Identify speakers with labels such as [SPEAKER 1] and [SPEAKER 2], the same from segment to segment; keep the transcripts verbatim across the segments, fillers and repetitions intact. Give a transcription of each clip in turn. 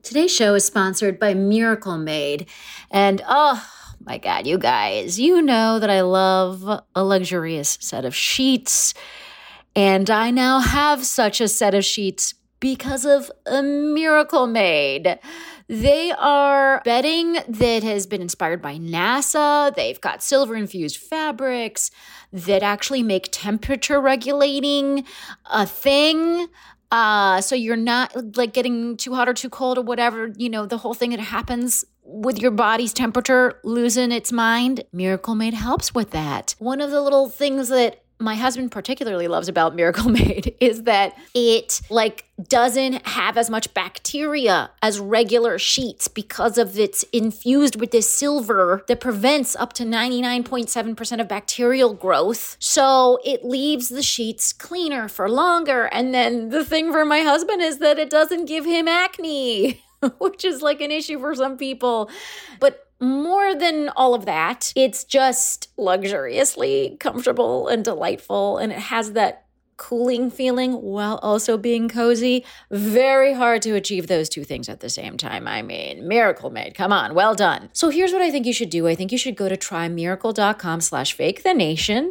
[SPEAKER 1] Today's show is sponsored by Miracle Made. And oh my God, you guys, you know that I love a luxurious set of sheets. And I now have such a set of sheets because of a Miracle Made. They are bedding that has been inspired by NASA. They've got silver-infused fabrics that actually make temperature regulating a thing. Uh, so you're not like getting too hot or too cold or whatever, you know, the whole thing that happens with your body's temperature losing its mind. Miracle Made helps with that. One of the little things that my husband particularly loves about Miracle Made is that it like doesn't have as much bacteria as regular sheets because of it's infused with this silver that prevents up to ninety-nine point seven percent of bacterial growth. So it leaves the sheets cleaner for longer. And then the thing for my husband is that it doesn't give him acne, which is like an issue for some people. But more than all of that, it's just luxuriously comfortable and delightful, and it has that cooling feeling while also being cozy. Very hard to achieve those two things at the same time. I mean, Miracle Made, come on, well done. So here's what I think you should do. I think you should go to trymiracle.com slash fake the nation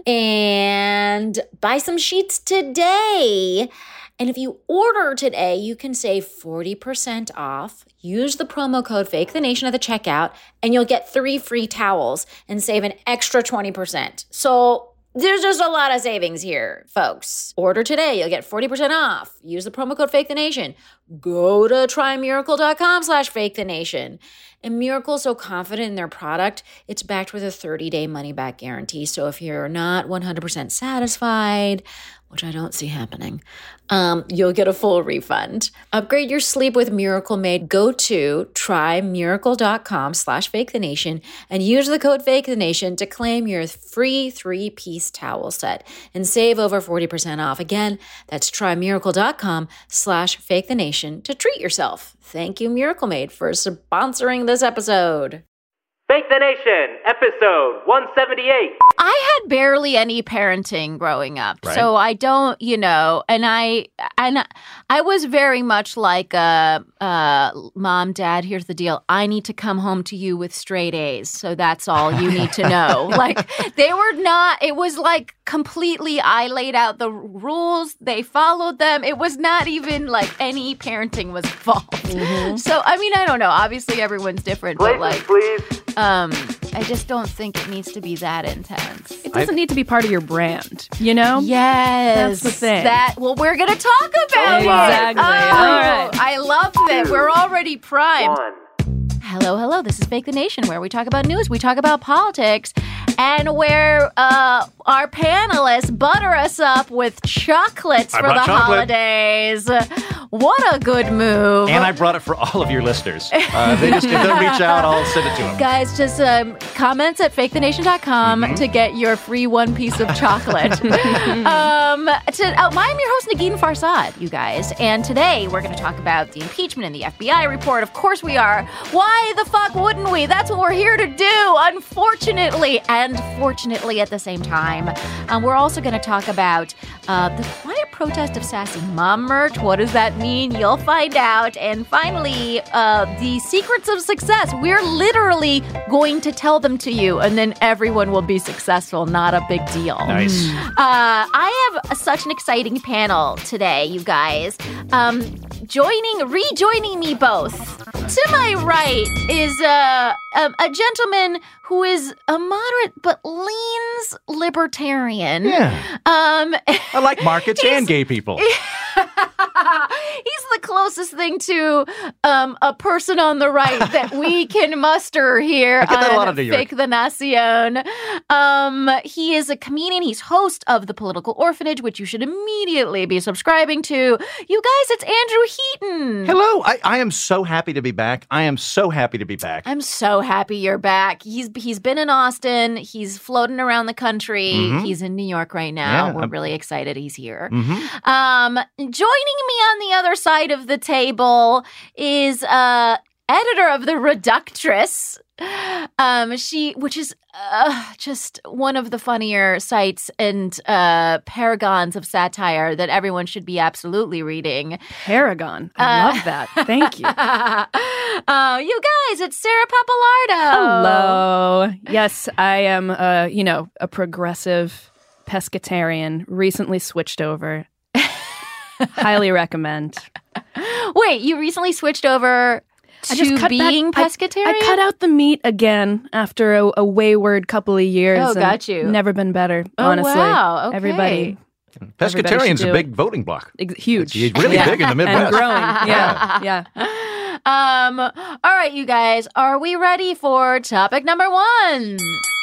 [SPEAKER 1] and buy some sheets today. And if you order today, you can save forty percent off. Use the promo code FAKETHENATION at the checkout, and you'll get three free towels and save an extra twenty percent. So there's just a lot of savings here, folks. Order today. You'll get forty percent off. Use the promo code FAKETHENATION. Go to trymiracle.com slash FAKETHENATION. And Miracle's so confident in their product, it's backed with a thirty-day money-back guarantee. So if you're not one hundred percent satisfied, which I don't see happening, um, you'll get a full refund. Upgrade your sleep with Miracle Made. Go to trymiracle.com slash fakethenation and use the code FAKETHENATION to claim your free three-piece towel set and save over forty percent off. Again, that's trymiracle.com slash fakethenation to treat yourself. Thank you, Miracle Made, for sponsoring this episode.
[SPEAKER 2] Fake the Nation, episode one seventy-eight.
[SPEAKER 3] I had barely any parenting growing up,
[SPEAKER 4] right.
[SPEAKER 3] So I don't, you know, and I and I was very much like, uh, uh, Mom, Dad, here's the deal. I need to come home to you with straight A's, so that's all you need to know. Like, they were not, it was like completely, I laid out the rules, they followed them. It was not even like any parenting was involved. Mm-hmm. So, I mean, I don't know. Obviously, everyone's different,
[SPEAKER 2] Places,
[SPEAKER 3] but like,
[SPEAKER 2] please.
[SPEAKER 3] Um, I just don't think it needs to be that intense.
[SPEAKER 5] It doesn't need to be part of your brand, you know?
[SPEAKER 3] Yes.
[SPEAKER 5] That's the thing.
[SPEAKER 3] That, well, we're going to talk about
[SPEAKER 5] Exactly.
[SPEAKER 3] it. Oh,
[SPEAKER 5] All right.
[SPEAKER 3] I love that. We're already primed.
[SPEAKER 2] One.
[SPEAKER 3] Hello, hello. This is Fake the Nation, where we talk about news, we talk about politics, and where uh, our panelists butter us up with chocolates
[SPEAKER 4] I
[SPEAKER 3] for the
[SPEAKER 4] brought chocolate.
[SPEAKER 3] holidays. What a good move.
[SPEAKER 4] And I brought it for all of your listeners. Uh, they just, if they'll reach out, I'll send it to them.
[SPEAKER 3] Guys, just um, comments at fake the nation dot com
[SPEAKER 4] Mm-hmm.
[SPEAKER 3] to get your free one piece of chocolate. um, to, uh, I'm your host, Nagin Farsad, you guys. And today we're going to talk about the impeachment and the F B I report. Of course we are. Why the fuck wouldn't we? That's what we're here to do, unfortunately. And fortunately at the same time. Um, we're also going to talk about uh, the quiet protest of Sassy Mom merch. What does that mean? You'll find out. And finally, uh, the secrets of success. We're literally going to tell them to you, and then everyone will be successful. Not a big deal.
[SPEAKER 4] Nice.
[SPEAKER 3] Uh, I have such an exciting panel today, you guys. Um, joining, rejoining me both. To my right is uh, a, a gentleman who is a moderate but leans libertarian.
[SPEAKER 4] Yeah.
[SPEAKER 3] Um,
[SPEAKER 4] I like markets and gay people.
[SPEAKER 3] He's the closest thing to um, a person on the right that we can muster here
[SPEAKER 4] I get that a lot
[SPEAKER 3] on
[SPEAKER 4] of New York.
[SPEAKER 3] Fake the Nacion. Um, he is a comedian. He's host of The Political Orphanage, which you should immediately be subscribing to. You guys, it's Andrew Heaton.
[SPEAKER 4] Hello. I, I am so happy to be back. I am so happy to be back.
[SPEAKER 3] I'm so happy you're back. He's he's been in Austin. He's floating around the country.
[SPEAKER 4] Mhm.
[SPEAKER 3] He's in New York right now.
[SPEAKER 4] Yeah,
[SPEAKER 3] We're
[SPEAKER 4] I'm-
[SPEAKER 3] really excited he's here.
[SPEAKER 4] Mm-hmm.
[SPEAKER 3] Um, joining me on the other side of the table is uh editor of The Reductress. Um, she, which is uh, just one of the funnier sites and uh, paragons of satire that everyone should be absolutely reading.
[SPEAKER 5] Paragon. I
[SPEAKER 3] Uh,
[SPEAKER 5] love that. Thank you.
[SPEAKER 3] Uh, you guys, it's Sarah Papalardo.
[SPEAKER 5] Hello. Yes, I am, uh, you know, a progressive pescatarian. Recently switched over. Highly recommend.
[SPEAKER 3] Wait, you recently switched over
[SPEAKER 5] I just
[SPEAKER 3] to
[SPEAKER 5] cut
[SPEAKER 3] being
[SPEAKER 5] back,
[SPEAKER 3] pescatarian?
[SPEAKER 5] I, I cut out the meat again after a, a wayward couple of years.
[SPEAKER 3] Oh,
[SPEAKER 5] and
[SPEAKER 3] got you.
[SPEAKER 5] Never been better,
[SPEAKER 3] Oh,
[SPEAKER 5] honestly.
[SPEAKER 3] wow. Okay.
[SPEAKER 5] Everybody,
[SPEAKER 4] Pescatarian's
[SPEAKER 5] do
[SPEAKER 4] a
[SPEAKER 5] it.
[SPEAKER 4] big voting bloc.
[SPEAKER 5] ex- huge.
[SPEAKER 4] It's really
[SPEAKER 5] Yeah.
[SPEAKER 4] big in the Midwest.
[SPEAKER 5] And growing. Yeah, yeah.
[SPEAKER 3] Um, all right, you guys, are we ready for topic number one?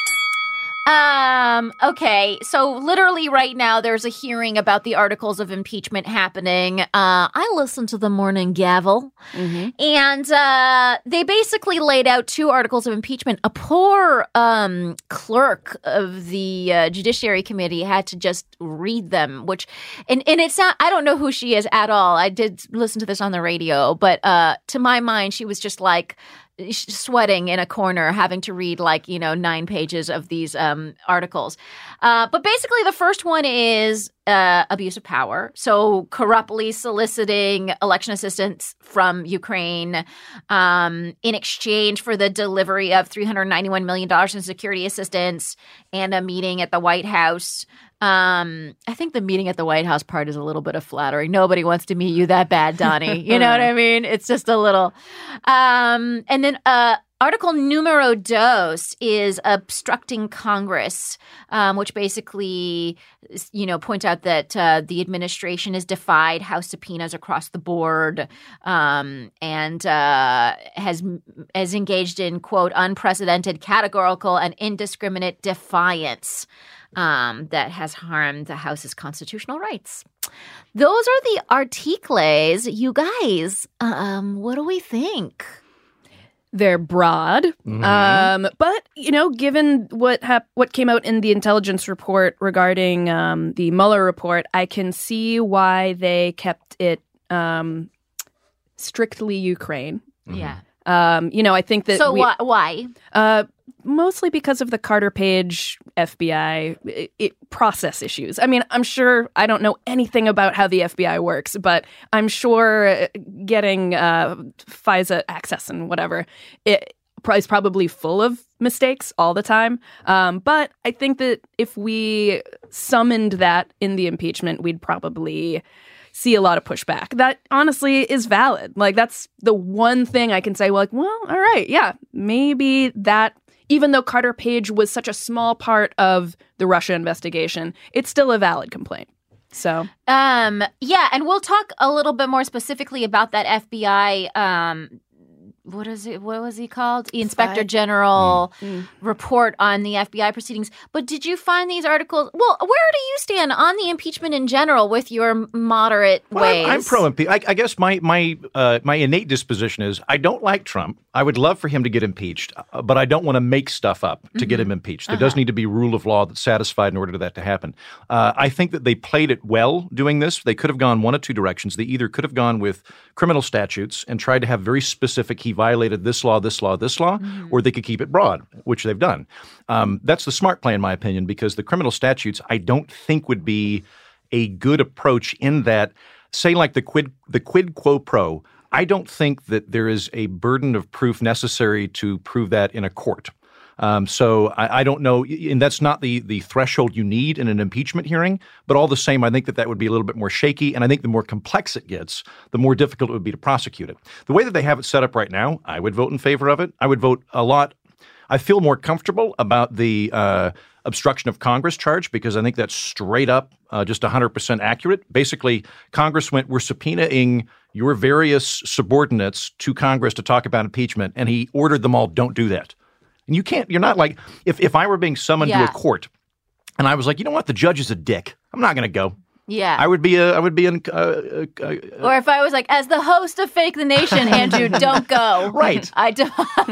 [SPEAKER 3] Um, okay, so literally right now there's a hearing about the articles of impeachment happening. Uh, I listened to the Morning Gavel,
[SPEAKER 5] Mm-hmm.
[SPEAKER 3] and uh, they basically laid out two articles of impeachment. A poor um, clerk of the uh, Judiciary Committee had to just read them, which, and, and it's not, I don't know who she is at all. I did listen to this on the radio, but uh, to my mind, she was just like, sweating in a corner, having to read like, you know, nine pages of these um, articles. Uh, but basically, the first one is uh, abuse of power. So corruptly soliciting election assistance from Ukraine um, in exchange for the delivery of three hundred ninety-one million dollars in security assistance and a meeting at the White House. Um, I think the meeting at the White House part is a little bit of flattery. Nobody wants to meet you that bad, Donnie. You know what I mean? It's just a little. Um, and then uh, article numero dos is obstructing Congress, um, which basically, you know, points out that uh, the administration has defied House subpoenas across the board um, and uh, has has engaged in, quote, unprecedented, categorical, and indiscriminate defiance. Um, that has harmed the House's constitutional rights. Those are the articles. You guys, um, what do we think?
[SPEAKER 5] They're broad,
[SPEAKER 4] Mm-hmm.
[SPEAKER 5] um, but you know, given what hap- what came out in the intelligence report regarding um, the Mueller report, I can see why they kept it um, strictly Ukraine.
[SPEAKER 3] Yeah.
[SPEAKER 5] Um, you know, I think that
[SPEAKER 3] So
[SPEAKER 5] we,
[SPEAKER 3] wh- why?
[SPEAKER 5] Uh, mostly because of the Carter Page F B I it, it, process issues. I mean, I'm sure I don't know anything about how the F B I works, but I'm sure getting uh, FISA access and whatever it is probably full of mistakes all the time. Um, but I think that if we summoned that in the impeachment, we'd probably see a lot of pushback. That honestly is valid. Like, that's the one thing I can say, well, like, well, all right, yeah, maybe that, even though Carter Page was such a small part of the Russia investigation, it's still a valid complaint. So,
[SPEAKER 3] Um, yeah, and we'll talk a little bit more specifically about that F B I. Um, what is it? What was he called? Inspector General
[SPEAKER 5] Mm.
[SPEAKER 3] report on the F B I proceedings. But did you find these articles? Well, where do you stand on the impeachment in general with your moderate
[SPEAKER 4] Well,
[SPEAKER 3] ways?
[SPEAKER 4] I'm, I'm pro impeachment. I, I guess my my uh, my innate disposition is I don't like Trump. I would love for him to get impeached, uh, but I don't want to make stuff up to
[SPEAKER 3] Mm-hmm.
[SPEAKER 4] get him impeached. There does need to be rule of law that's satisfied in order for that to happen. Uh, I think that they played it well doing this. They could have gone one of two directions. They either could have gone with criminal statutes and tried to have very specific, he violated this law, this law, this law,
[SPEAKER 3] Mm-hmm.
[SPEAKER 4] or they could keep it broad, which they've done. Um, that's the smart play, in my opinion, because the criminal statutes I don't think would be a good approach in that, say like the quid the quid quo pro, I don't think that there is a burden of proof necessary to prove that in a court. Um, so I, I don't know, and that's not the the threshold you need in an impeachment hearing. But all the same, I think that that would be a little bit more shaky, and I think the more complex it gets, the more difficult it would be to prosecute it. The way that they have it set up right now, I would vote in favor of it. I would vote a lot. I feel more comfortable about the uh, obstruction of Congress charge because I think that's straight up uh, just one hundred percent accurate. Basically, Congress went, we're subpoenaing your various subordinates to Congress to talk about impeachment, and he ordered them all, don't do that. And you can't, you're not like, if, if I were being summoned
[SPEAKER 3] Yeah.
[SPEAKER 4] to a court and I was like, you know what, the judge is a dick, I'm not going to go.
[SPEAKER 3] Yeah.
[SPEAKER 4] I would be a, I would be an, uh, uh, uh,
[SPEAKER 3] or if I was like, as the host of Fake the Nation, Andrew, don't go.
[SPEAKER 4] Right.
[SPEAKER 3] I, de-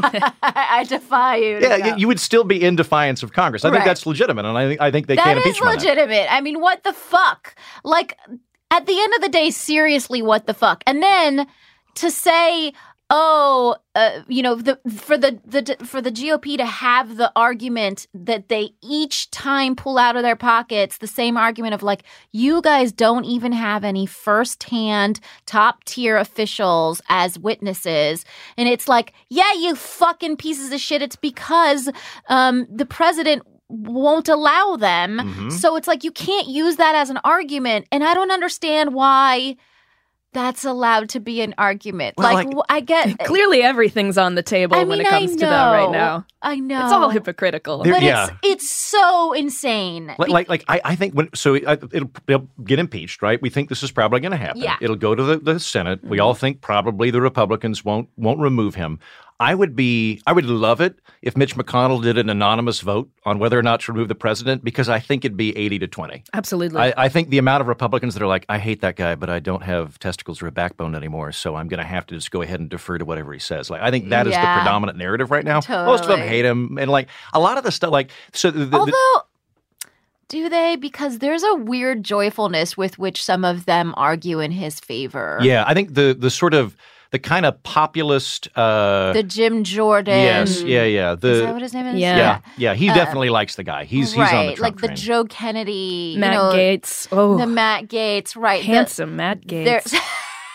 [SPEAKER 3] I defy you. to
[SPEAKER 4] yeah,
[SPEAKER 3] go.
[SPEAKER 4] you, you would still be in defiance of Congress. I
[SPEAKER 3] Right.
[SPEAKER 4] think that's legitimate, and I think I think they
[SPEAKER 3] That
[SPEAKER 4] can't
[SPEAKER 3] is
[SPEAKER 4] impeach him on that.
[SPEAKER 3] legitimate. I mean, what the fuck? Like, at the end of the day, seriously, what the fuck? And then to say, oh, uh, you know, the for the, the for the G O P to have the argument that they each time pull out of their pockets the same argument of like, you guys don't even have any firsthand top tier officials as witnesses. And it's like, yeah, you fucking pieces of shit. It's because um, the president won't allow them.
[SPEAKER 4] Mm-hmm.
[SPEAKER 3] So it's like you can't use that as an argument. And I don't understand why that's allowed to be an argument.
[SPEAKER 4] Well,
[SPEAKER 3] like,
[SPEAKER 4] like,
[SPEAKER 3] w- I get
[SPEAKER 5] Clearly, everything's on the table
[SPEAKER 3] I
[SPEAKER 5] when
[SPEAKER 3] mean,
[SPEAKER 5] it comes
[SPEAKER 3] I
[SPEAKER 5] to that right
[SPEAKER 3] know.
[SPEAKER 5] now.
[SPEAKER 3] I know.
[SPEAKER 5] It's all hypocritical.
[SPEAKER 4] There-
[SPEAKER 3] But
[SPEAKER 4] yeah.
[SPEAKER 3] it's it's so insane.
[SPEAKER 4] Like, like, like I, I think when so it, it'll, it'll get impeached, right? We think this is probably going to happen.
[SPEAKER 3] Yeah.
[SPEAKER 4] It'll go to the, the Senate. We all think probably the Republicans won't won't remove him. I would be, I would love it if Mitch McConnell did an anonymous vote on whether or not to remove the president, because I think it'd be eighty to twenty.
[SPEAKER 5] Absolutely.
[SPEAKER 4] I, I think the amount of Republicans that are like, I hate that guy, but I don't have testicles or a backbone anymore, so I'm going to have to just go ahead and defer to whatever he says. Like, I think that is the
[SPEAKER 3] Yeah.
[SPEAKER 4] predominant narrative right now. Most of them
[SPEAKER 3] Totally.
[SPEAKER 4] hate him, and like a lot of the stuff, like so. The, the,
[SPEAKER 3] Although, do they? Because there's a weird joyfulness with which some of them argue in his favor.
[SPEAKER 4] yeah, I think the the sort of the kind of populist. Uh,
[SPEAKER 3] The Jim Jordan.
[SPEAKER 4] yes, yeah, yeah. The
[SPEAKER 3] Is that what his name is?
[SPEAKER 5] Yeah.
[SPEAKER 4] yeah, yeah. He definitely likes the guy. He's
[SPEAKER 3] right.
[SPEAKER 4] he's on the Trump
[SPEAKER 3] like the
[SPEAKER 4] train.
[SPEAKER 3] Joe Kennedy.
[SPEAKER 5] Matt
[SPEAKER 3] you know,
[SPEAKER 5] Gaetz. Oh,
[SPEAKER 3] The Matt Gaetz. Right. The-
[SPEAKER 5] handsome Matt Gaetz.
[SPEAKER 3] There's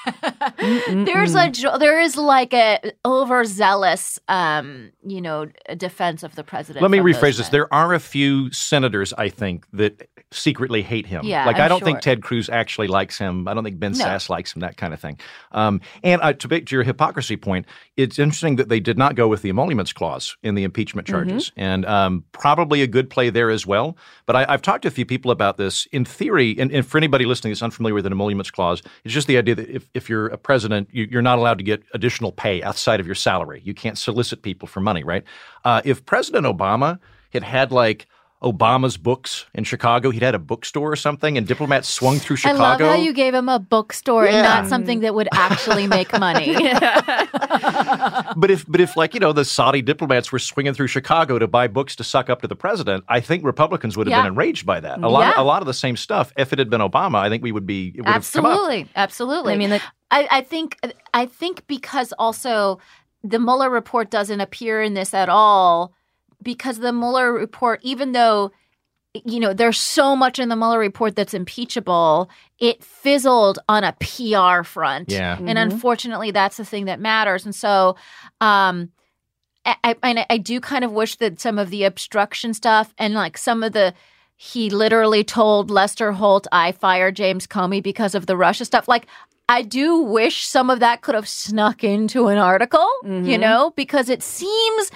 [SPEAKER 3] there's a jo- there is like a overzealous um you know defense of the president.
[SPEAKER 4] Let me
[SPEAKER 3] from
[SPEAKER 4] rephrase
[SPEAKER 3] those
[SPEAKER 4] this.
[SPEAKER 3] men.
[SPEAKER 4] There are a few senators, I think, that secretly hate him.
[SPEAKER 3] Yeah,
[SPEAKER 4] like
[SPEAKER 3] I'm
[SPEAKER 4] I don't
[SPEAKER 3] sure.
[SPEAKER 4] think Ted Cruz actually likes him. I don't think Ben
[SPEAKER 3] No.
[SPEAKER 4] Sass likes him. That kind of thing. Um, and uh, to, to your hypocrisy point, it's interesting that they did not go with the emoluments clause in the impeachment charges, and um, probably a good play there as well. But I, I've talked to a few people about this. In theory, and, and for anybody listening that's unfamiliar with an emoluments clause, it's just the idea that if, if you're a president, you, you're not allowed to get additional pay outside of your salary. You can't solicit people for money, right? Uh, if President Obama had had like Obama's books in Chicago, he'd had a bookstore or something, and diplomats swung through Chicago.
[SPEAKER 3] I love how you gave him a bookstore and
[SPEAKER 4] Yeah.
[SPEAKER 3] not something that would actually make money.
[SPEAKER 4] But if, but if like you know, the Saudi diplomats were swinging through Chicago to buy books to suck up to the president, I think Republicans would have
[SPEAKER 3] Yeah.
[SPEAKER 4] been enraged by that. A lot,
[SPEAKER 3] Yeah.
[SPEAKER 4] a lot of the same stuff. If it had been Obama, I think we would be. It would have come up.
[SPEAKER 3] Absolutely, absolutely.
[SPEAKER 5] I mean, like,
[SPEAKER 3] I, I think I think because also the Mueller report doesn't appear in this at all, because the Mueller report, even though you know there's so much in the Mueller report that's impeachable, it fizzled on a P R front.
[SPEAKER 4] Yeah.
[SPEAKER 3] And unfortunately, that's the thing that matters. And so, um, I, I, and I do kind of wish that some of the obstruction stuff and like some of the, he literally told Lester Holt, I fired James Comey because of the Russia stuff. Like, I do wish some of that could have snuck into an article, you know, because it seems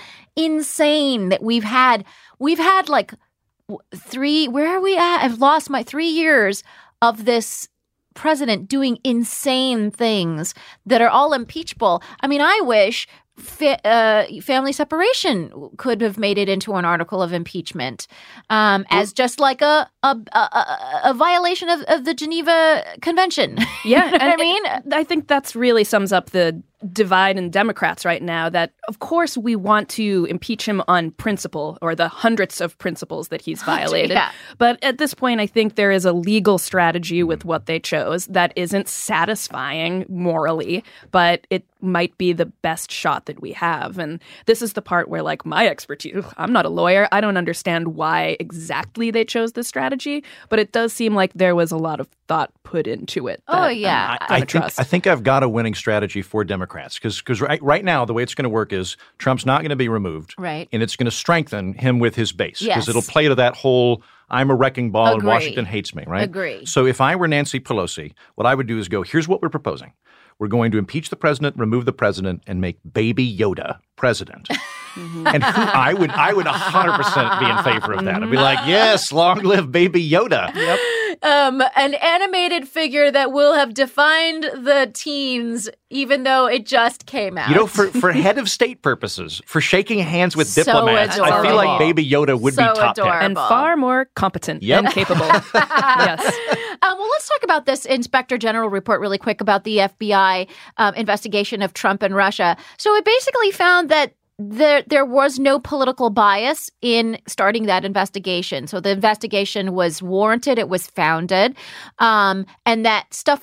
[SPEAKER 3] insane that we've had, we've had like w- three, where are we at? I've lost my three years of this president doing insane things that are all impeachable. I mean, I wish fa- uh, family separation could have made it into an article of impeachment um, as just like a a, a, a, a violation of, of the Geneva Convention.
[SPEAKER 5] yeah,
[SPEAKER 3] You know what
[SPEAKER 5] and
[SPEAKER 3] I mean?
[SPEAKER 5] I think that's really sums up the divide in Democrats right now, that of course we want to impeach him on principle, or the hundreds of principles that he's violated.
[SPEAKER 3] Yeah.
[SPEAKER 5] But at this point, I think there is a legal strategy with what they chose that isn't satisfying morally, but it might be the best shot that we have. And this is the part where, like, my expertise, ugh, I'm not a lawyer. I don't understand why exactly they chose this strategy, but it does seem like there was a lot of thought put into it.
[SPEAKER 3] Oh,
[SPEAKER 5] that
[SPEAKER 3] yeah.
[SPEAKER 5] I'm
[SPEAKER 4] I
[SPEAKER 5] gonna
[SPEAKER 4] think
[SPEAKER 5] trust.
[SPEAKER 4] I think I've got a winning strategy for Democrats, because because right right now the way it's going to work is Trump's not going to be removed,
[SPEAKER 3] Right.
[SPEAKER 4] and it's going to strengthen him with his base, because
[SPEAKER 3] Yes.
[SPEAKER 4] it'll play to that whole I'm a wrecking ball and
[SPEAKER 3] Agree.
[SPEAKER 4] Washington hates me, right?
[SPEAKER 3] Agree.
[SPEAKER 4] So if I were Nancy Pelosi, what I would do is go, here's what we're proposing. We're going to impeach the president, remove the president, and make Baby Yoda president. And who, I would I would one hundred percent be in favor of that. I'd be like, yes, long live Baby Yoda. Yep.
[SPEAKER 3] Um, an animated figure that will have defined the teens, even though it just came out.
[SPEAKER 4] You know, for, for head of state purpurses, for shaking hands with
[SPEAKER 3] So
[SPEAKER 4] diplomats, I feel
[SPEAKER 3] adorable.
[SPEAKER 4] like Baby Yoda would
[SPEAKER 3] So
[SPEAKER 4] be top
[SPEAKER 3] adorable.
[SPEAKER 4] pick.
[SPEAKER 5] and far more competent
[SPEAKER 4] Yep.
[SPEAKER 5] and capable. Yes.
[SPEAKER 3] Um, well, let's talk about this Inspector General report really quick about the F B I um, investigation of Trump and Russia. So it basically found that there there was no political bias in starting that investigation. So the investigation was warranted, it was founded, um, and that stuff like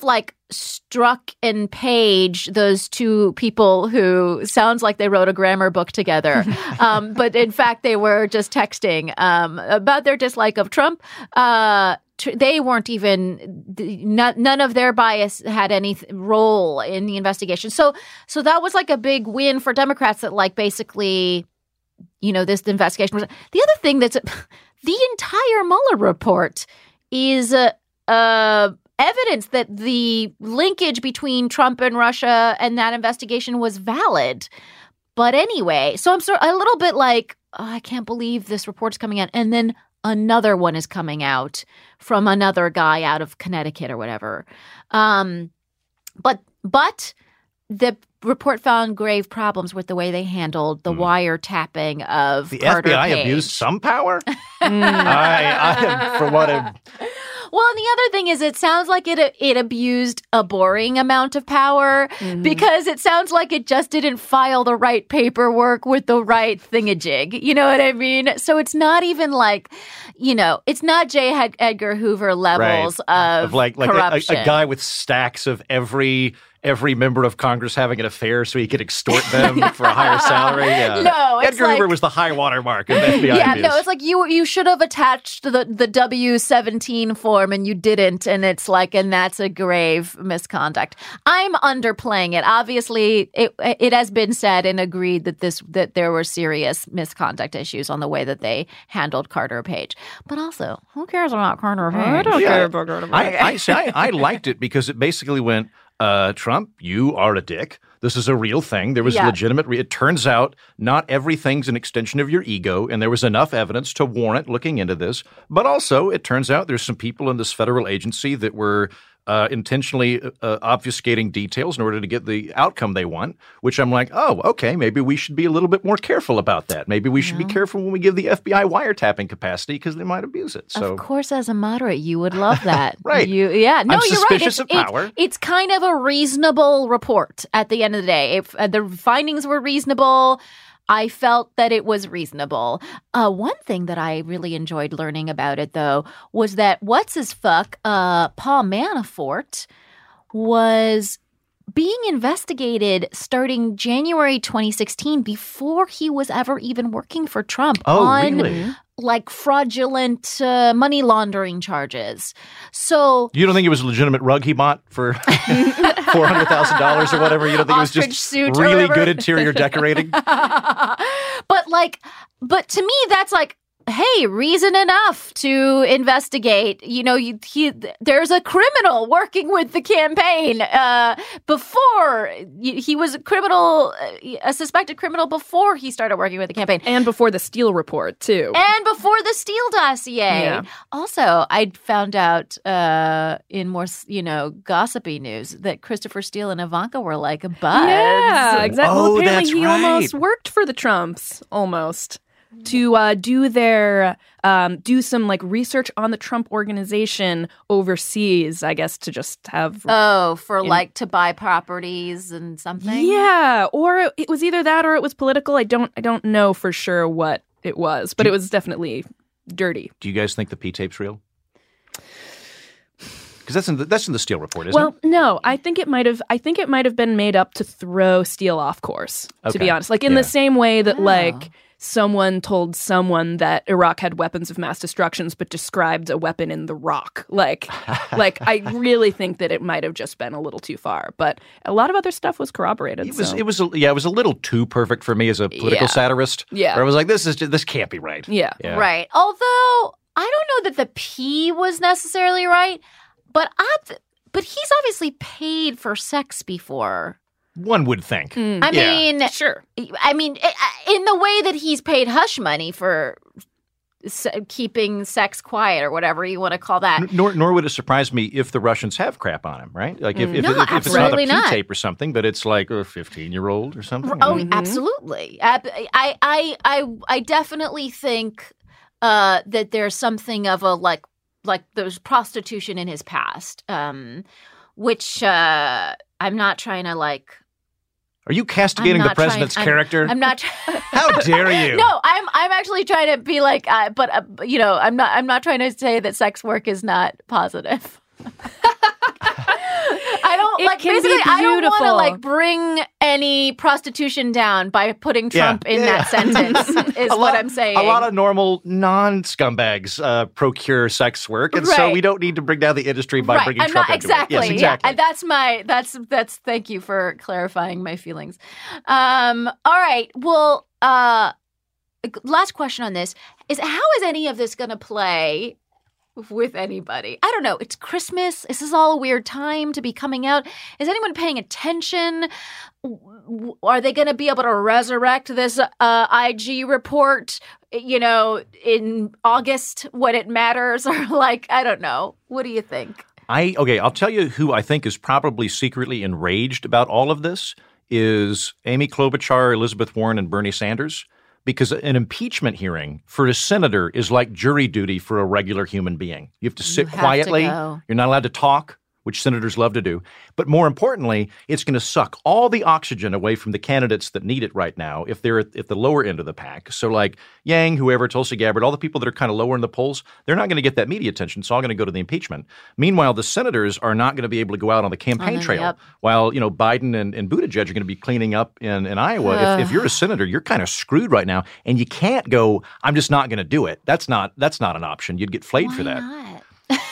[SPEAKER 3] Strzok and Page, those two people who sounds like they wrote a grammar book together, um, but in fact they were just texting um, about their dislike of Trump. Uh, tr- they weren't even not, none of their bias had any th- role in the investigation. So, so that was like a big win for Democrats. That like basically, you know, this investigation was the other thing. That's the entire Mueller report is a. Uh, uh, evidence that the linkage between Trump and Russia and that investigation was valid. But anyway, so I'm sort of a little bit like, oh, I can't believe this report's coming out. And then another one is coming out from another guy out of Connecticut or whatever. Um, but but the report found grave problems with the way they handled the mm. wiretapping of
[SPEAKER 4] the
[SPEAKER 3] Carter
[SPEAKER 4] F B I
[SPEAKER 3] Page.
[SPEAKER 4] Abused some power? I, I, for what a...
[SPEAKER 3] Well, and the other thing is it sounds like it it abused a boring amount of power mm-hmm. because it sounds like it just didn't file the right paperwork with the right thingamajig. You know what I mean? So it's not even like, you know, it's not J. Ed- Edgar Hoover levels
[SPEAKER 4] right.
[SPEAKER 3] of,
[SPEAKER 4] of like, like
[SPEAKER 3] corruption.
[SPEAKER 4] A, a guy with stacks of every... every member of Congress having an affair so he could extort them for a higher salary. Yeah.
[SPEAKER 3] No, it's
[SPEAKER 4] Edgar
[SPEAKER 3] like,
[SPEAKER 4] Hoover was the high water mark of F B I
[SPEAKER 3] Yeah,
[SPEAKER 4] abuse.
[SPEAKER 3] no, it's like you you should have attached the, the W seventeen form and you didn't, and it's like, and that's a grave misconduct. I'm underplaying it. Obviously, it it has been said and agreed that this that there were serious misconduct issues on the way that they handled Carter Page. But also, who cares about Carter Page?
[SPEAKER 5] I don't
[SPEAKER 4] Yeah.
[SPEAKER 5] care about Carter Page.
[SPEAKER 4] I, I, see, I, I liked it because it basically went, Uh, Trump, you are a dick. This is a real thing. There was
[SPEAKER 3] yeah.
[SPEAKER 4] legitimate. Re- it turns out not everything's an extension of your ego, and there was enough evidence to warrant looking into this. But also, it turns out there's some people in this federal agency that were uh, intentionally uh, obfuscating details in order to get the outcome they want, which I'm like, oh, okay, maybe we should be a little bit more careful about that. Maybe we should
[SPEAKER 3] yeah.
[SPEAKER 4] be careful when we give the F B I wiretapping capacity because they might abuse it. So,
[SPEAKER 3] of course, as a moderate, you would love that.
[SPEAKER 4] Right.
[SPEAKER 3] You, yeah. No,
[SPEAKER 4] I'm
[SPEAKER 3] you're
[SPEAKER 4] suspicious
[SPEAKER 3] right.
[SPEAKER 4] of
[SPEAKER 3] It's,
[SPEAKER 4] power.
[SPEAKER 3] It's, it's kind of a reasonable report at the end of the day. If uh, the findings were reasonable, I felt that it was reasonable. Uh, one thing that I really enjoyed learning about it, though, was that what's his fuck, uh, Paul Manafort, was being investigated starting January twenty sixteen before he was ever even working for Trump
[SPEAKER 4] Oh,
[SPEAKER 3] on
[SPEAKER 4] really?
[SPEAKER 3] like fraudulent uh, money laundering charges. So
[SPEAKER 4] you don't think it was a legitimate rug he bought for four hundred thousand dollars or whatever? You don't think
[SPEAKER 3] Ostrich
[SPEAKER 4] it was
[SPEAKER 3] suit
[SPEAKER 4] just
[SPEAKER 3] or
[SPEAKER 4] really
[SPEAKER 3] whatever?
[SPEAKER 4] good interior decorating?
[SPEAKER 3] But like, but to me, that's like, hey, reason enough to investigate. You know, you, he, there's a criminal working with the campaign uh, before he was a criminal, a suspected criminal before he started working with the campaign.
[SPEAKER 5] And before the Steele report, too.
[SPEAKER 3] And before the Steele dossier.
[SPEAKER 5] Yeah.
[SPEAKER 3] Also, I found out uh, in more, you know, gossipy news that Christopher Steele and Ivanka were like buds.
[SPEAKER 5] Yeah, exactly.
[SPEAKER 4] Oh,
[SPEAKER 5] well, apparently
[SPEAKER 4] that's
[SPEAKER 5] he
[SPEAKER 4] right.
[SPEAKER 5] almost worked for the Trumps, almost, to uh, do their, um, do some like research on the Trump organization overseas, I guess, to just have.
[SPEAKER 3] Oh, for
[SPEAKER 5] in-
[SPEAKER 3] like to buy properties and something?
[SPEAKER 5] Yeah, or it was either that or it was political. I don't, I don't know for sure what it was, but it was definitely dirty.
[SPEAKER 4] Do you guys think the P-tape's real? Because that's in the, that's in the Steele report, isn't
[SPEAKER 5] Well,
[SPEAKER 4] it?
[SPEAKER 5] no, I think it might have. I think it might have been made up to throw Steele off course. To
[SPEAKER 4] Okay.
[SPEAKER 5] be honest, like in
[SPEAKER 4] Yeah.
[SPEAKER 5] the same way that
[SPEAKER 3] Oh.
[SPEAKER 5] like someone told someone that Iraq had weapons of mass destructions, but described a weapon in the rock. Like, like I really think that it might have just been a little too far. But a lot of other stuff was corroborated.
[SPEAKER 4] It was
[SPEAKER 5] so.
[SPEAKER 4] it was a, yeah it was a little too perfect for me as a political
[SPEAKER 5] Yeah.
[SPEAKER 4] satirist.
[SPEAKER 5] Yeah.
[SPEAKER 4] where I was like, this is just, this can't be right.
[SPEAKER 5] Yeah.
[SPEAKER 4] Yeah.
[SPEAKER 3] Right. Although I don't know that the P was necessarily right, but I, but he's obviously paid for sex before.
[SPEAKER 4] One would think.
[SPEAKER 5] Mm.
[SPEAKER 3] I
[SPEAKER 4] Yeah.
[SPEAKER 3] mean,
[SPEAKER 5] Sure.
[SPEAKER 3] I mean, in the way that he's paid hush money for se- keeping sex quiet or whatever you want to call that.
[SPEAKER 4] N- Nor, nor would it surprise me if the Russians have crap on him, right? Like if, if,
[SPEAKER 3] No,
[SPEAKER 4] if, if it's not a
[SPEAKER 3] absolutely not.
[SPEAKER 4] P-tape or something, but it's like a fifteen-year-old or something.
[SPEAKER 3] Oh,
[SPEAKER 5] Mhm.
[SPEAKER 3] absolutely. Ab- I, I, I, I definitely think uh, that there's something of a like, like there's prostitution in his past, um, which uh, I'm not trying to like.
[SPEAKER 4] Are you castigating
[SPEAKER 3] I'm
[SPEAKER 4] the
[SPEAKER 3] not trying-
[SPEAKER 4] president's
[SPEAKER 3] I'm-
[SPEAKER 4] character?
[SPEAKER 3] I'm not.
[SPEAKER 4] How dare you?
[SPEAKER 3] No, I'm. I'm actually trying to be like, uh, but uh, you know, I'm not. I'm not trying to say that sex work is not positive. I don't
[SPEAKER 5] It
[SPEAKER 3] like
[SPEAKER 5] can be
[SPEAKER 3] basically I don't want to
[SPEAKER 5] beautiful.
[SPEAKER 3] like bring any prostitution down by putting Trump
[SPEAKER 4] Yeah,
[SPEAKER 3] in
[SPEAKER 4] yeah.
[SPEAKER 3] that sentence is
[SPEAKER 4] A
[SPEAKER 3] what
[SPEAKER 4] lot-
[SPEAKER 3] I'm saying.
[SPEAKER 4] A lot of normal non-scumbags uh, procure sex work, and so
[SPEAKER 3] Right.
[SPEAKER 4] we don't need to bring down the industry by
[SPEAKER 3] right.
[SPEAKER 4] bringing
[SPEAKER 3] I'm
[SPEAKER 4] Trump
[SPEAKER 3] not
[SPEAKER 4] into
[SPEAKER 3] exactly.
[SPEAKER 4] it. Yes, exactly.
[SPEAKER 3] Yeah. And that's my that's that's thank you for clarifying my feelings. Um all right. Well, uh last question on this is how is any of this going to play with anybody? I don't know. It's Christmas. This is all a weird time to be coming out. Is anyone paying attention? W- Are they going to be able to resurrect this uh, I G report, you know, in August when it matters? Or like, I don't know. What do you think?
[SPEAKER 4] I okay, I'll tell you who I think is probably secretly enraged about all of this is Amy Klobuchar, Elizabeth Warren, and Bernie Sanders. Because an impeachment hearing for a senator is like jury duty for a regular human being. You have to sit
[SPEAKER 3] have to
[SPEAKER 4] quietly.
[SPEAKER 3] go.
[SPEAKER 4] You're not allowed to talk, which senators love to do. But more importantly, it's going to suck all the oxygen away from the candidates that need it right now if they're at, at the lower end of the pack. So like Yang, whoever, Tulsi Gabbard, all the people that are kind of lower in the polls, they're not going to get that media attention. It's all going to go to the impeachment. Meanwhile, the senators are not going to be able to go out on the campaign
[SPEAKER 3] On the-
[SPEAKER 4] trail.
[SPEAKER 3] yep.
[SPEAKER 4] While, you know, Biden and, and Buttigieg are going to be cleaning up in, in Iowa. if, if you're a senator, you're kind of screwed right now. And you can't go, I'm just not going to do it. That's not that's not an option. You'd get flayed for that.
[SPEAKER 3] Not?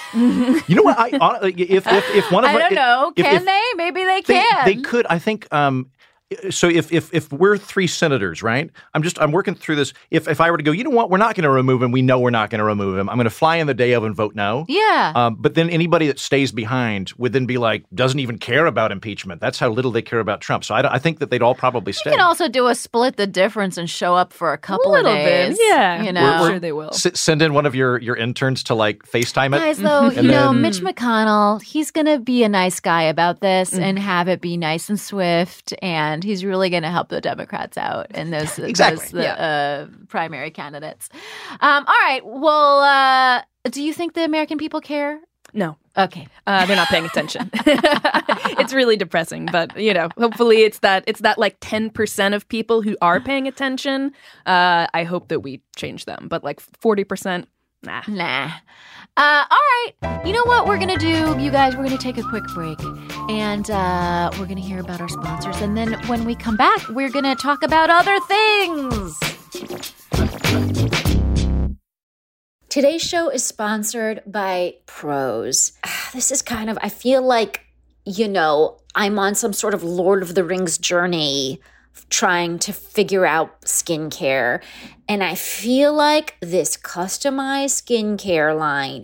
[SPEAKER 4] You know what? I hon- if if if one of
[SPEAKER 3] I
[SPEAKER 4] us-
[SPEAKER 3] don't know.
[SPEAKER 4] if-
[SPEAKER 3] Can
[SPEAKER 4] if-
[SPEAKER 3] they? Maybe they
[SPEAKER 4] they,
[SPEAKER 3] can.
[SPEAKER 4] they could. I think. Um, so if if if we're three senators, right? I'm just I'm working through this. If if I were to go, you know what? We're not going to remove him. We know we're not going to remove him. I'm going to fly in the day of and vote no.
[SPEAKER 3] Yeah.
[SPEAKER 4] Um, but then anybody that stays behind would then be like, doesn't even care about impeachment. That's how little they care about Trump. So I, don't- I think that they'd all probably stay.
[SPEAKER 3] You can also do a split the difference and show up for a couple
[SPEAKER 5] little
[SPEAKER 3] of
[SPEAKER 5] bit,
[SPEAKER 3] days.
[SPEAKER 5] yeah.
[SPEAKER 3] You
[SPEAKER 5] We're-
[SPEAKER 3] know,
[SPEAKER 5] we're- Sure they will.
[SPEAKER 4] S- send in one of your your interns to like FaceTime it.
[SPEAKER 3] guys, though, you
[SPEAKER 4] And
[SPEAKER 3] know,
[SPEAKER 4] then-
[SPEAKER 3] Mitch McConnell, he's going to be a nice guy about this
[SPEAKER 5] Mm.
[SPEAKER 3] and have it be nice and swift, and he's really going to help the Democrats out and those,
[SPEAKER 4] Exactly,
[SPEAKER 3] those the, uh, primary candidates. Um, all right. Well, uh, do you think the American people care?
[SPEAKER 5] No.
[SPEAKER 3] Okay.
[SPEAKER 5] Uh, they're not paying attention. It's really depressing, but you know, hopefully it's that it's that like ten percent of people who are paying attention. Uh, I hope that we change them, but like forty percent, nah.
[SPEAKER 3] Nah. Uh, all right. You know what we're going to do, you guys? We're going to take a quick break and uh, we're going to hear about our sponsors. And then when we come back, we're going to talk about other things.
[SPEAKER 1] Today's show is sponsored by Prose. Ah, This is kind of, I feel like, you know, I'm on some sort of Lord of the Rings journey trying to figure out skincare. And I feel like this customized skincare line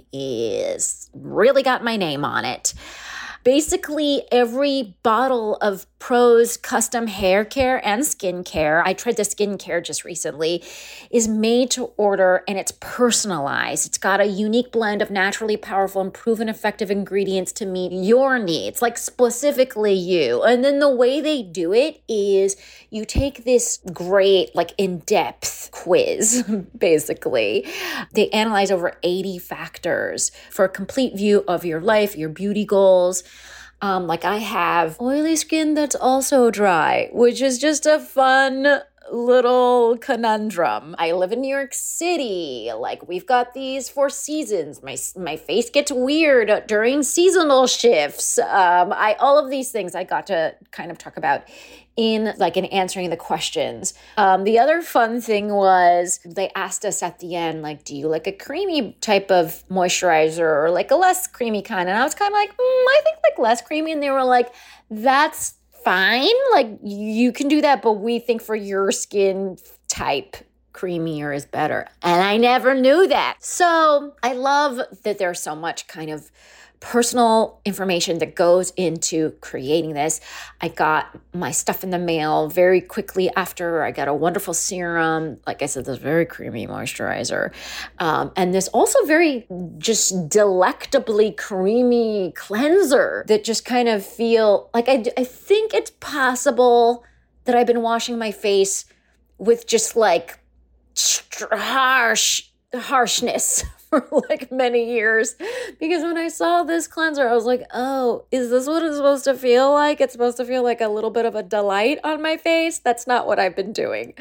[SPEAKER 1] is really got my name on it. Basically, every bottle of Prose custom hair care and skincare, I tried the skincare just recently, is made to order and it's personalized. It's got a unique blend of naturally powerful and proven effective ingredients to meet your needs, like specifically you. And then the way they do it is you take this great, like in-depth quiz, basically. They analyze over eighty factors for a complete view of your life, your beauty goals. Um, like I have oily skin that's also dry, which is just a fun little conundrum. I live in New York City. Like we've got these four seasons. My my face gets weird during seasonal shifts. Um, I all of these things I got to kind of talk about in like in answering the questions. Um, the other fun thing was they asked us at the end, like, do you like a creamy type of moisturizer or like a less creamy kind? And I was kind of like, mm, I think like less creamy. And they were like, that's fine. Like you can do that, but we think for your skin type, creamier is better. And I never knew that. So I love that there's so much kind of personal information that goes into creating this. I got my stuff in the mail very quickly after. I got a wonderful serum. Like I said, this very creamy moisturizer. Um, and this also very just delectably creamy cleanser that just kind of feel like I, I think it's possible that I've been washing my face with just like harsh harshness for like many years, because when I saw this cleanser, I was like, oh, is this what it's supposed to feel like? It's supposed to feel like a little bit of a delight on my face. That's not what I've been doing.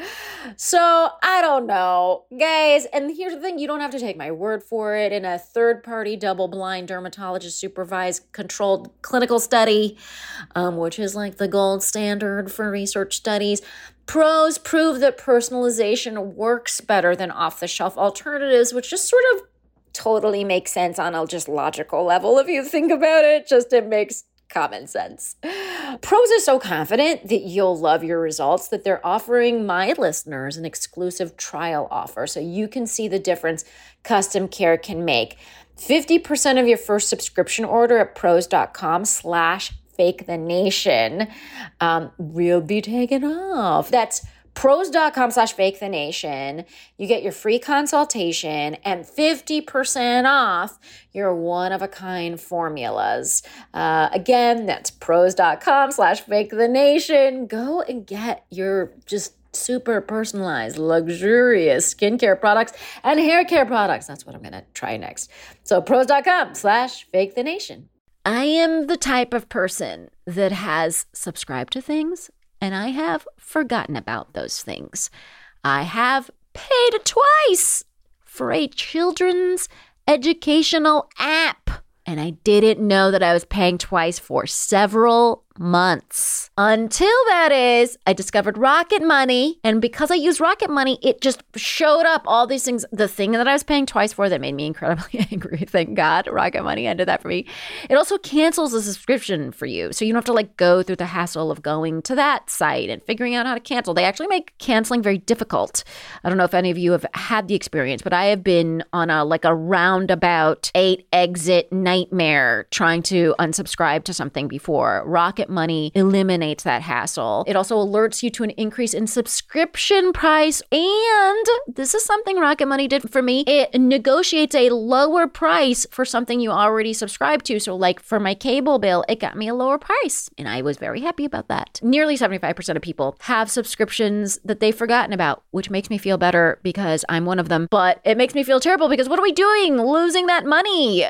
[SPEAKER 1] So I don't know, guys. And here's the thing, you don't have to take my word for it. In a third-party, double-blind, dermatologist supervised controlled clinical study, um, which is like the gold standard for research studies, Prose prove that personalization works better than off-the-shelf alternatives, which just sort of totally makes sense on a just logical level if you think about it. Just it makes common sense. Prose is so confident that you'll love your results that they're offering my listeners an exclusive trial offer so you can see the difference custom care can make. fifty percent of your first subscription order at prose.com slash Fake the Nation um, will be taken off. That's prose.com slash fake the nation. You get your free consultation and fifty percent off your one-of-a-kind formulas. Uh, again, that's prose.com slash fake the nation. Go and get your just super personalized, luxurious skincare products and hair care products. That's what I'm going to try next. So prose.com slash fake the nation. I am the type of person that has subscribed to things and I have forgotten about those things. I have paid twice for a children's educational app, and I didn't know that I was paying twice for several months. Until that is, I discovered Rocket Money, and because I use Rocket Money, it just showed up all these things. The thing that I was paying twice for that made me incredibly angry. Thank God Rocket Money ended that for me. It also cancels the subscription for you, so you don't have to like go through the hassle of going to that site and figuring out how to cancel. They actually make canceling very difficult. I don't know if any of you have had the experience, but I have been on a like a roundabout eight exit nightmare trying to unsubscribe to something before. Rocket Money eliminates that hassle. It also alerts you to an increase in subscription price. And this is something Rocket Money did for me. It negotiates a lower price for something you already subscribe to. So like for my cable bill, it got me a lower price. And I was very happy about that. Nearly seventy-five percent of people have subscriptions that they've forgotten about, which makes me feel better because I'm one of them. But it makes me feel terrible because what are we doing? Losing that money. Uh,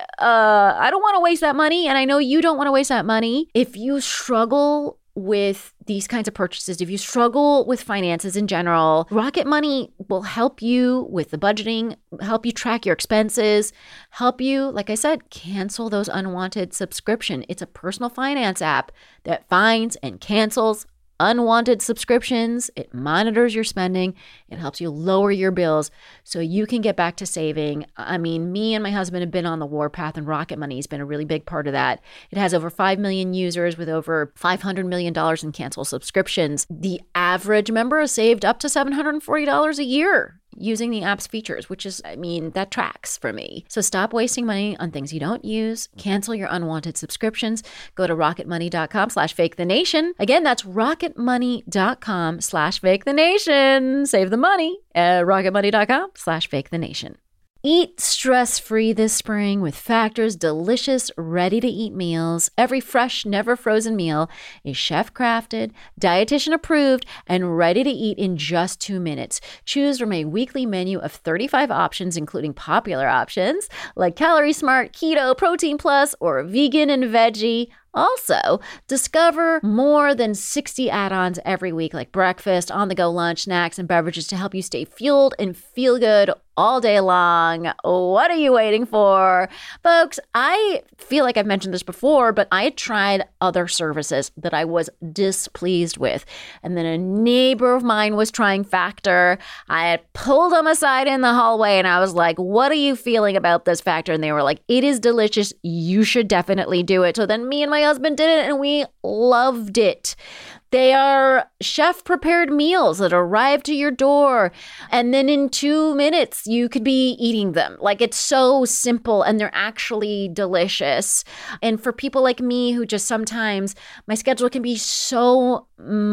[SPEAKER 1] I don't want to waste that money. And I know you don't want to waste that money. If you struggle with these kinds of purchases, if you struggle with finances in general, Rocket Money will help you with the budgeting, help you track your expenses, help you, like I said, cancel those unwanted subscriptions. It's a personal finance app that finds and cancels unwanted subscriptions. It monitors your spending. It helps you lower your bills so you can get back to saving. I mean, me and my husband have been on the warpath, and Rocket Money has been a really big part of that. It has over five million users with over five hundred million dollars in canceled subscriptions. The average member has saved up to seven hundred forty dollars a year using the app's features, which is, I mean, that tracks for me. So stop wasting money on things you don't use. Cancel your unwanted subscriptions. Go to rocketmoney.com slash fake the nation. Again, that's rocketmoney.com slash fake the nation. Save the money at rocketmoney.com slash fake the nation. Eat stress-free this spring with Factor's delicious, ready-to-eat meals. Every fresh, never-frozen meal is chef-crafted, dietitian-approved, and ready to eat in just two minutes. Choose from a weekly menu of thirty-five options, including popular options like Calorie Smart, Keto, Protein Plus, or Vegan and Veggie. Also, discover more than sixty add-ons every week, like breakfast, on-the-go lunch, snacks, and beverages to help you stay fueled and feel good all day long. What are you waiting for? Folks, I feel like I've mentioned this before, but I had tried other services that I was displeased with. And then a neighbor of mine was trying Factor. I had pulled them aside in the hallway and I was like, what are you feeling about this Factor? And they were like, it is delicious. You should definitely do it. So then me and my husband did it and we loved it. They are chef-prepared meals that arrive to your door, and then in two minutes, you could be eating them. Like, it's so simple, and they're actually delicious. And for people like me who just sometimes, my schedule can be so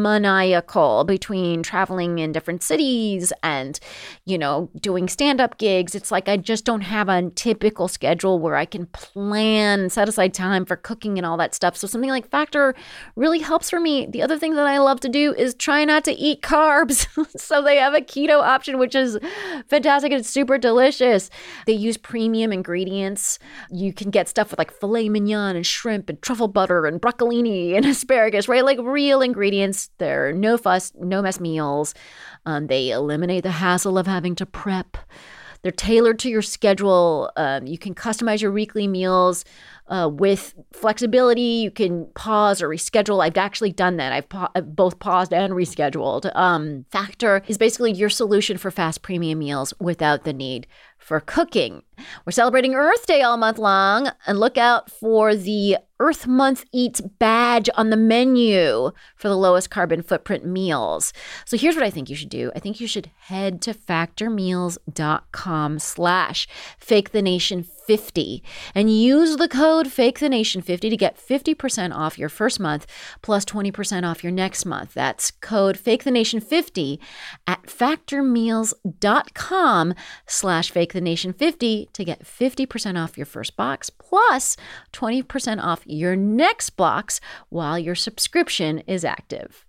[SPEAKER 1] maniacal between traveling in different cities and, you know, doing stand-up gigs. It's like I just don't have a typical schedule where I can plan, set aside time for cooking and all that stuff. So something like Factor really helps for me. The other thing thing that I love to do is try not to eat carbs. So they have a keto option, which is fantastic. It's super delicious. They use premium ingredients. You can get stuff with like filet mignon and shrimp and truffle butter and broccolini and asparagus, right? Like real ingredients. They're no fuss, no mess meals. Um, they eliminate the hassle of having to prep. They're tailored to your schedule. Um, you can customize your weekly meals uh, with flexibility. You can pause or reschedule. I've actually done that. I've, pa- I've both paused and rescheduled. Um, Factor is basically your solution for fast premium meals without the need for cooking. We're celebrating Earth Day all month long, and look out for the Earth Month Eats badge on the menu for the lowest carbon footprint meals. So here's what I think you should do. I think you should head to factormeals.com slash fakethenation50 and use the code fakethenation50 to get fifty percent off your first month plus twenty percent off your next month. That's code fakethenation50 at factormeals.com slash fakethenation50 to get fifty percent off your first box plus twenty percent off your next box while your subscription is active.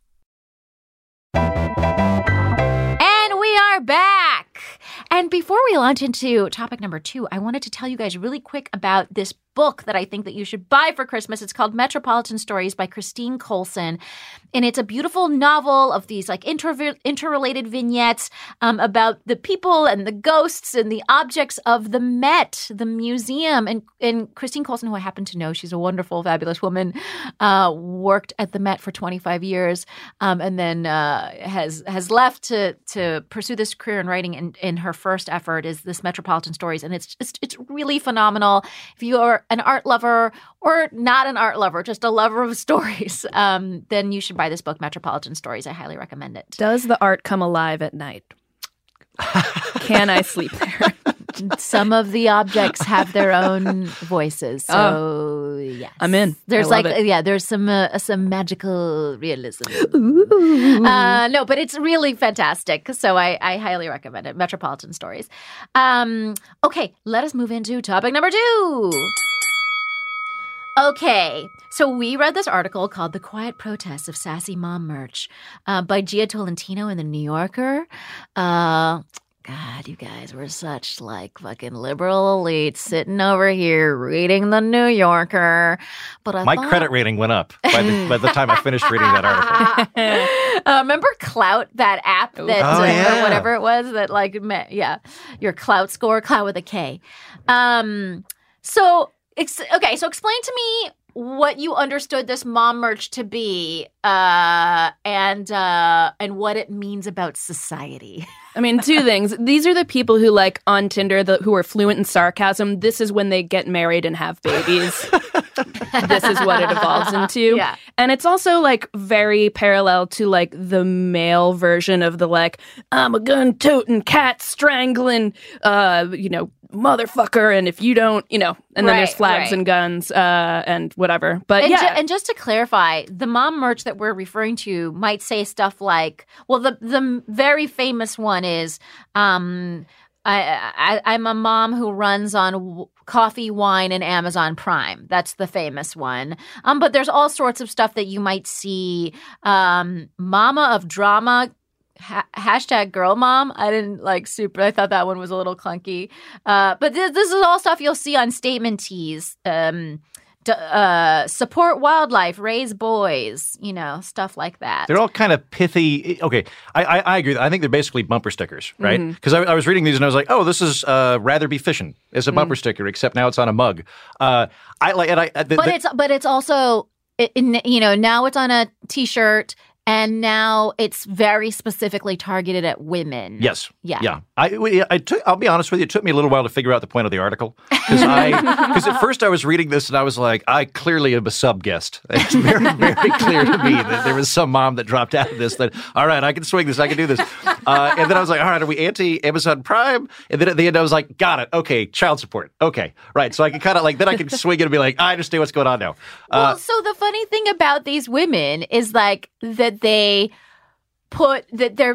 [SPEAKER 3] And we are back. And before we launch into topic number two, I wanted to tell you guys really quick about this book that I think that you should buy for Christmas. It's called Metropolitan Stories by Christine Colson. And it's a beautiful novel of these like inter- interrelated vignettes um, about the people and the ghosts and the objects of the Met, the museum. And, and Christine Colson, who I happen to know, she's a wonderful, fabulous woman, uh, worked at the Met for twenty-five years um, and then uh, has has left to to pursue this career in writing. And, and her first effort is this Metropolitan Stories. And it's just, it's really phenomenal. If you are an art lover or not an art lover, just a lover of stories, um, then you should buy this book, Metropolitan Stories. I highly recommend it.
[SPEAKER 5] Does the art come alive at night? Can I sleep there?
[SPEAKER 3] Some of the objects have their own voices, so
[SPEAKER 5] oh,
[SPEAKER 3] yes,
[SPEAKER 5] I'm in.
[SPEAKER 3] There's
[SPEAKER 5] I
[SPEAKER 3] like
[SPEAKER 5] love it.
[SPEAKER 3] yeah, there's some uh, some magical realism. Ooh. Uh, no, but it's really fantastic. So I, I highly recommend it. Metropolitan Stories. Um, okay, let us move into topic number two. Okay, so we read this article called The Quiet Protests of Sassy Mom Merch uh, by Gia Tolentino in The New Yorker. Uh, God, you guys were such like fucking liberal elites sitting over here reading The New Yorker. But I
[SPEAKER 4] My
[SPEAKER 3] thought...
[SPEAKER 4] credit rating went up by the, by the time I finished reading that article.
[SPEAKER 3] uh, remember Clout, that app that
[SPEAKER 4] Oh,
[SPEAKER 3] uh,
[SPEAKER 4] yeah.
[SPEAKER 3] or whatever it was that like, me- yeah, your Clout score, Clout with a K. Um, so... Ex- okay, so explain to me what you understood this mom merch to be uh, and uh, and what it means about society.
[SPEAKER 5] I mean, two things. These are the people who, like, on Tinder, the, who are fluent in sarcasm. This is when they get married and have babies. This is what it evolves into.
[SPEAKER 3] Yeah.
[SPEAKER 5] And it's also, like, very parallel to, like, the male version of the, like, I'm a gun-toting, cat-strangling, uh, you know, motherfucker, and if you don't, you know, and then
[SPEAKER 3] Right,
[SPEAKER 5] there's flags
[SPEAKER 3] right.
[SPEAKER 5] and guns uh, and whatever. But
[SPEAKER 3] And,
[SPEAKER 5] yeah.
[SPEAKER 3] ju- and just to clarify, the mom merch that we're referring to might say stuff like, well, the the very famous one is, um, I, I, I'm a mom who runs on w- coffee, wine, and Amazon Prime. That's the famous one. Um, but there's all sorts of stuff that you might see. Um, Mama of Drama. Ha- hashtag girl mom. I didn't like super. I thought that one was a little clunky. Uh, but this, this is all stuff you'll see on statement tees. Um, d- uh, support wildlife, raise boys, you know, stuff like that.
[SPEAKER 4] They're all kind of pithy. Okay, I, I, I agree. I think they're basically bumper stickers, right? Because I, I was reading these and I was like, oh, this is uh, rather be fishing. It's a bumper sticker, except now it's on a mug. Uh, I like, and I. The,
[SPEAKER 3] but
[SPEAKER 4] the,
[SPEAKER 3] it's but it's also, it, it- you know, now it's on a t-shirt. And now it's very specifically targeted at women.
[SPEAKER 4] Yes.
[SPEAKER 3] Yeah.
[SPEAKER 4] Yeah. I, I took, I'll be honest with you. It took me a little while to figure out the point of the article. Because I, because at first I was reading this and I was like, I clearly am a sub guest. It's very, very clear to me that there was some mom that dropped out of this that, all right, I can swing this. I can do this. Uh, and then I was like, all right, are we anti Amazon Prime? And then at the end I was like, got it. Okay. Child support. Okay. Right. So I can kind of like, then I can swing it and be like, I understand what's going on now. Uh,
[SPEAKER 3] Well, so the funny thing about these women is like that they put that they're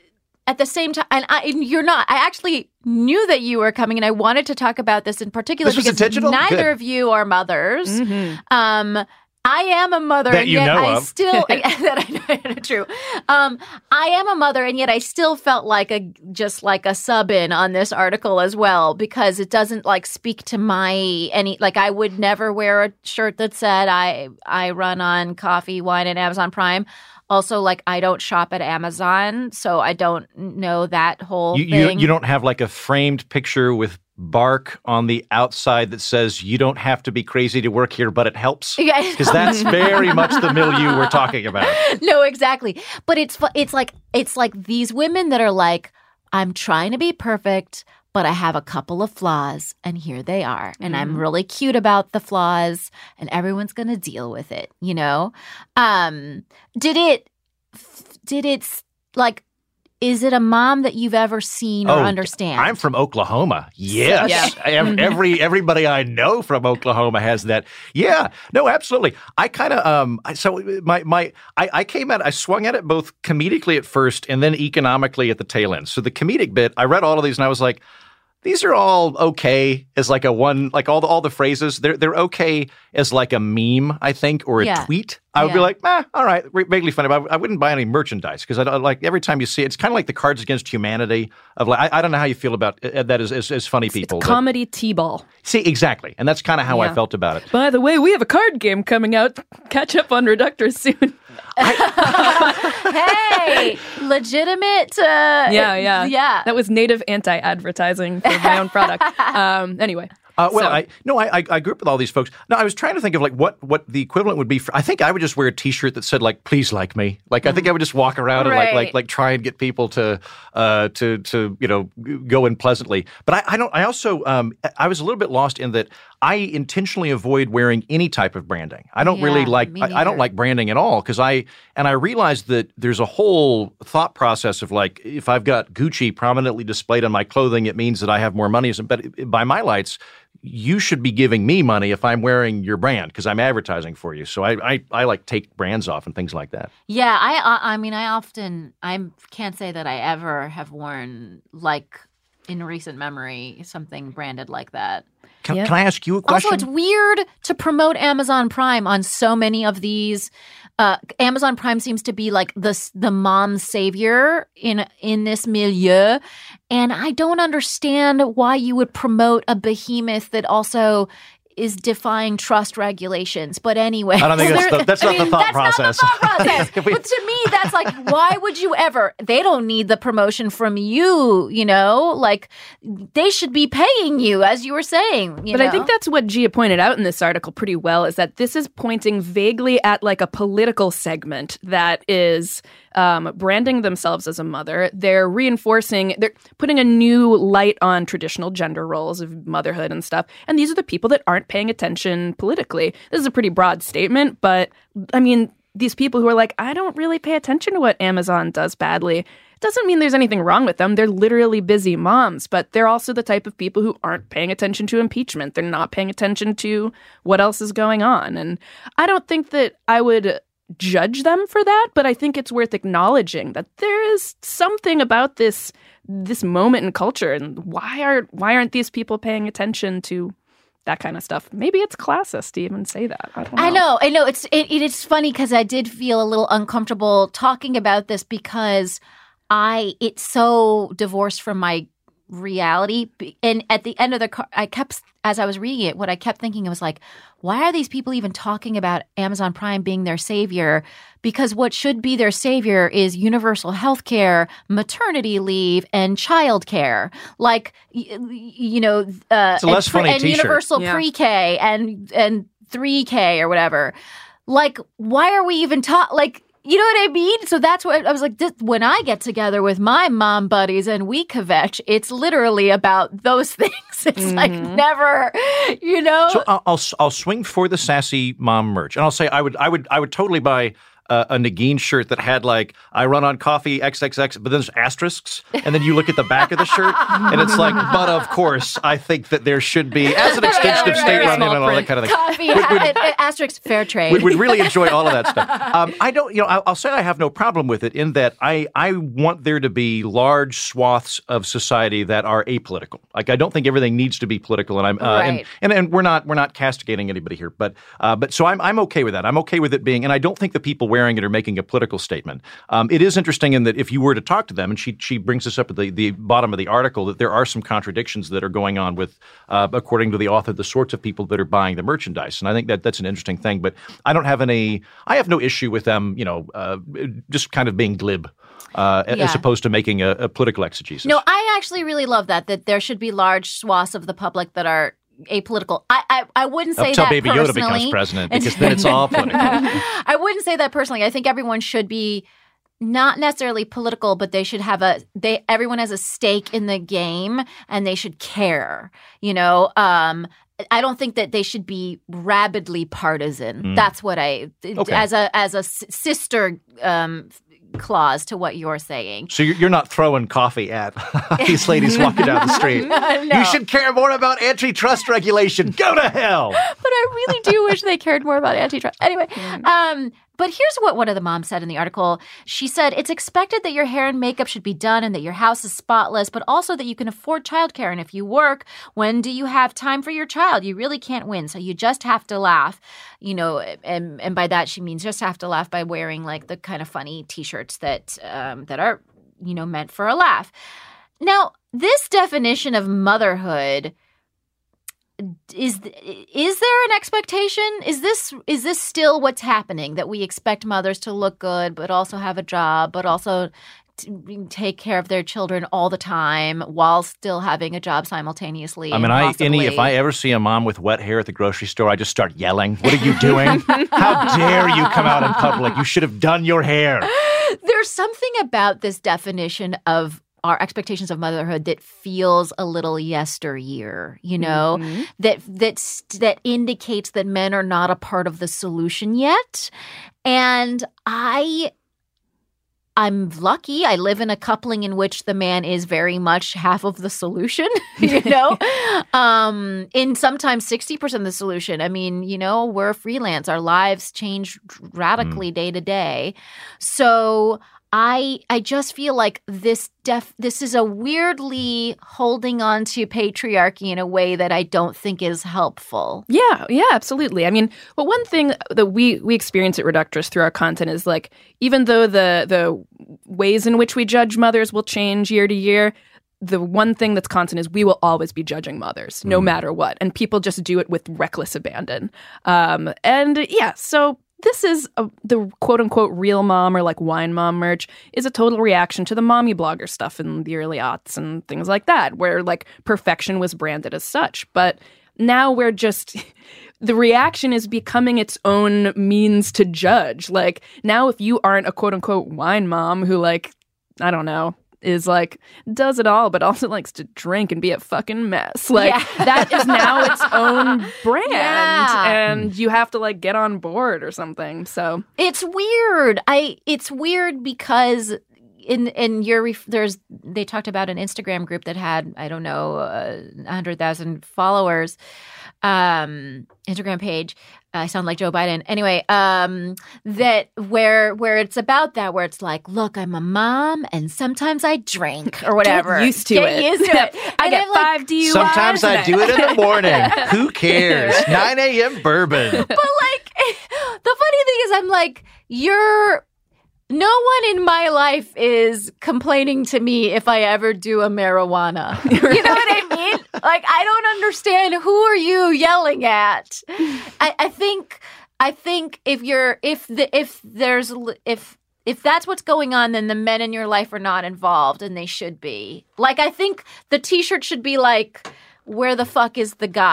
[SPEAKER 3] at the same time, and, I, and you're not. I actually knew that you were coming, and I wanted to talk about this in particular
[SPEAKER 4] This was
[SPEAKER 3] because
[SPEAKER 4] intentional?
[SPEAKER 3] neither
[SPEAKER 4] Good.
[SPEAKER 3] of you are mothers. Um, I am a mother,
[SPEAKER 4] That
[SPEAKER 3] and
[SPEAKER 4] you
[SPEAKER 3] yet
[SPEAKER 4] know
[SPEAKER 3] I
[SPEAKER 4] of.
[SPEAKER 3] still that I know true. Um, I am a mother, and yet I still felt like a just like a sub in on this article as well, because it doesn't like speak to my any like I would never wear a shirt that said I I run on coffee, wine, and Amazon Prime. Also, like I don't shop at Amazon, so I don't know that whole
[SPEAKER 4] You, you
[SPEAKER 3] thing.
[SPEAKER 4] you don't have like a framed picture with bark on the outside that says you don't have to be crazy to work here, but it helps.
[SPEAKER 3] Yeah.
[SPEAKER 4] Because that's very much the milieu we're talking about.
[SPEAKER 3] No, exactly. But it's fu- it's like it's like these women that are like, I'm trying to be perfect, but I have a couple of flaws, and here they are. And I'm really cute about the flaws, and everyone's going to deal with it, you know? Um, did it, did it, like, is it a mom that you've ever seen or
[SPEAKER 4] Oh,
[SPEAKER 3] understand?
[SPEAKER 4] I'm from Oklahoma. Yes.
[SPEAKER 5] Yeah.
[SPEAKER 4] Ev- Every everybody I know from Oklahoma has that. Yeah. No, absolutely. I kind of um I- so my my I, I came at I swung at it both comedically at first and then economically at the tail end. So the comedic bit, I read all of these and I was like, these are all okay as like a one, like all the all the phrases. They're they're okay as like a meme, I think, or a
[SPEAKER 3] Yeah.
[SPEAKER 4] tweet. I would be
[SPEAKER 3] Yeah.
[SPEAKER 4] like, eh, all right, vaguely funny. But I, I wouldn't buy any merchandise because I don't like every time you see it. It's kind of like the Cards Against Humanity of like I, I don't know how you feel about uh, that as as, as funny people. but-
[SPEAKER 5] Comedy T-ball.
[SPEAKER 4] see, exactly, and that's kind of how I
[SPEAKER 3] Yeah.
[SPEAKER 4] felt about it.
[SPEAKER 5] By the way, we have a card game coming out. Catch up on Reductors soon.
[SPEAKER 3] Hey, legitimate. Uh,
[SPEAKER 5] Yeah, yeah.
[SPEAKER 3] Yeah.
[SPEAKER 5] That was native anti-advertising for my own product. Um, anyway.
[SPEAKER 4] Uh, well,
[SPEAKER 5] So-
[SPEAKER 4] I no, I, I I grew up with all these folks. No, I was trying to think of like what what the equivalent would be. For, I think I would just wear a T-shirt that said like "Please like me." Like I think I would just walk around and like
[SPEAKER 3] Right.
[SPEAKER 4] like like try and get people to uh to to you know go in pleasantly. But I, I don't. I also um I was a little bit lost in that I intentionally avoid wearing any type of branding. I don't really
[SPEAKER 3] Yeah,
[SPEAKER 4] like.
[SPEAKER 3] me
[SPEAKER 4] I, I don't
[SPEAKER 3] neither.
[SPEAKER 4] like branding at all because I and I realized that there's a whole thought process of like if I've got Gucci prominently displayed on my clothing, it means that I have more money. But by my lights, you should be giving me money if I'm wearing your brand because I'm advertising for you. So I, I I like take brands off and things like that.
[SPEAKER 3] Yeah, I I I mean I often I can't say that I ever have worn like in recent memory something branded like that.
[SPEAKER 4] Can,
[SPEAKER 5] Yeah.
[SPEAKER 4] can I ask you a question?
[SPEAKER 3] Also, it's weird to promote Amazon Prime on so many of these. Uh, Amazon Prime seems to be like the the mom savior in in this milieu, and I don't understand why you would promote a behemoth that also is defying trust regulations. But anyway,
[SPEAKER 4] I don't think that's
[SPEAKER 3] there-
[SPEAKER 4] the- that's
[SPEAKER 3] I
[SPEAKER 4] not the
[SPEAKER 3] mean,
[SPEAKER 4] thought
[SPEAKER 3] that's
[SPEAKER 4] process.
[SPEAKER 3] Not the thought process.
[SPEAKER 4] If we-
[SPEAKER 3] But to me, that's like, why would you ever? They don't need the promotion from you. You know, like they should be paying you, as you were saying. You
[SPEAKER 5] But
[SPEAKER 3] know?
[SPEAKER 5] I think that's what Gia pointed out in this article pretty well, is that this is pointing vaguely at like a political segment that is um, branding themselves as a mother. They're reinforcing, they're putting a new light on traditional gender roles of motherhood and stuff. And these are the people that aren't paying attention politically. This is a pretty broad statement, but I mean, these people who are like, I don't really pay attention to what Amazon does badly. Doesn't mean there's anything wrong with them. They're literally busy moms, but they're also the type of people who aren't paying attention to impeachment. They're not paying attention to what else is going on. And I don't think that I would judge them for that, but I think it's worth acknowledging that there is something about this this moment in culture, and why are why aren't these people paying attention to that kind of stuff? Maybe it's classist to even say that. I don't know.
[SPEAKER 3] I know, I know. It's it, it's funny because I did feel a little uncomfortable talking about this because I it's so divorced from my reality. And at the end of the, car, I kept as I was reading it, what I kept thinking was like, why are these people even talking about Amazon Prime being their savior? Because what should be their savior is universal health care, maternity leave, and child care. Like, y- you know, uh,
[SPEAKER 4] It's a less
[SPEAKER 3] and, pre-
[SPEAKER 4] funny
[SPEAKER 3] and
[SPEAKER 4] t-shirt.
[SPEAKER 3] universal
[SPEAKER 5] Yeah.
[SPEAKER 3] pre-K and and three K or whatever. Like, why are we even talking? Like, you know what I mean? So that's what I was like, this, when I get together with my mom buddies and we kvetch, it's literally about those things. It's like never, you know?
[SPEAKER 4] So I'll, I'll I'll swing for the sassy mom merch, and I'll say I would I would I would totally buy uh, a Negin shirt that had like, I run on coffee, X X X, but then there's asterisks. And then you look at the back of the shirt and it's like, but of course, I think that there should be, as an extension of state running and all that kind of thing.
[SPEAKER 3] Coffee, would, would, asterisk, fair trade.
[SPEAKER 4] We would really enjoy all of that stuff. Um, I don't, you know, I'll, I'll say I have no problem with it in that I, I want there to be large swaths of society that are apolitical. Like, I don't think everything needs to be political, and I'm, uh,
[SPEAKER 3] right.
[SPEAKER 4] and, and and we're not we're not castigating anybody here, but uh, but so I'm I'm okay with that. I'm okay with it being, and I don't think the people wearing it are making a political statement. Um, it is interesting in that if you were to talk to them, and she she brings this up at the, the bottom of the article, that there are some contradictions that are going on with, uh, according to the author, the sorts of people that are buying the merchandise, and I think that that's an interesting thing. But I don't have any, I have no issue with them, you know, uh, just kind of being glib. Uh,
[SPEAKER 3] yeah.
[SPEAKER 4] As opposed to making a, a political exegesis.
[SPEAKER 3] No, I actually really love that, that there should be large swaths of the public that are apolitical. I I, I wouldn't say
[SPEAKER 4] Until
[SPEAKER 3] that
[SPEAKER 4] Baby
[SPEAKER 3] personally.
[SPEAKER 4] Yoda becomes president, because then it's all political.
[SPEAKER 3] I wouldn't say that personally. I think everyone should be not necessarily political, but they should have a they everyone has a stake in the game and they should care. You know, um, I don't think that they should be rabidly partisan. Mm. That's what I
[SPEAKER 4] okay.
[SPEAKER 3] as a as a sister um, clause to what you're saying.
[SPEAKER 4] So you're not throwing coffee at these ladies walking down the street.
[SPEAKER 3] no.
[SPEAKER 4] You should care more about antitrust regulation. Go to hell.
[SPEAKER 3] But I really do wish they cared more about antitrust. Anyway, um, but here's what one of the moms said in the article. She said, it's expected that your hair and makeup should be done and that your house is spotless, but also that you can afford childcare. And if you work, when do you have time for your child? You really can't win. So you just have to laugh, you know, and, and by that she means just have to laugh by wearing like the kind of funny T-shirts that um, that are, you know, meant for a laugh. Now, this definition of motherhood, Is is there an expectation? Is this is this still what's happening, that we expect mothers to look good but also have a job, but also to take care of their children all the time while still having a job simultaneously?
[SPEAKER 4] I mean, I any if I ever see a mom with wet hair at the grocery store, I just start yelling. What are you doing? How dare you come out in public? You should have done your hair.
[SPEAKER 3] There's something about this definition of our expectations of motherhood that feels a little yesteryear, you know, mm-hmm. that that that indicates that men are not a part of the solution yet. And I I'm lucky. I live in a coupling in which the man is very much half of the solution, you know, um, in sometimes sixty percent of the solution. I mean, you know, we're freelance. Our lives change radically mm. day to day. So I I just feel like this def this is a weirdly holding on to patriarchy in a way that I don't think is helpful.
[SPEAKER 5] Yeah, yeah, absolutely. I mean, but one thing that we we experience at Reductress through our content is like, even though the the ways in which we judge mothers will change year to year, the one thing that's constant is we will always be judging mothers, no mm. matter what. And people just do it with reckless abandon. Um, and yeah, so this is a, the quote-unquote real mom, or like wine mom merch, is a total reaction to the mommy blogger stuff in the early aughts and things like that, where like perfection was branded as such. But now we're just... the reaction is becoming its own means to judge. Like, now if you aren't a quote-unquote wine mom who, like, I don't know, is like, does it all, but also likes to drink and be a fucking mess. Like, yeah. that is now its own brand.
[SPEAKER 3] Yeah.
[SPEAKER 5] And you have to, like, get on board or something. So
[SPEAKER 3] it's weird. I, it's weird because in, in your, ref- there's, they talked about an Instagram group that had, I don't know, uh, one hundred thousand followers, um, Instagram page. I sound like Joe Biden. Anyway, um, that where where it's about that, where it's like, look, I'm a mom, and sometimes I drink or whatever.
[SPEAKER 5] Get used to
[SPEAKER 3] Get
[SPEAKER 5] it.
[SPEAKER 3] used to it.
[SPEAKER 5] I
[SPEAKER 3] And
[SPEAKER 5] get
[SPEAKER 3] I'm like,
[SPEAKER 5] five D U Is.
[SPEAKER 4] Sometimes I do it in the morning. Who cares? nine a.m. bourbon.
[SPEAKER 3] But like, the funny thing is, I'm like, you're. No one in my life is complaining to me if I ever do a marijuana. You know what I mean? Like, I don't understand. Who are you yelling at? I, I think, I think if you're, if the, if there's, if, if that's what's going on, then the men in your life are not involved, and they should be. Like, I think the T-shirt should be like, where the fuck is the guy?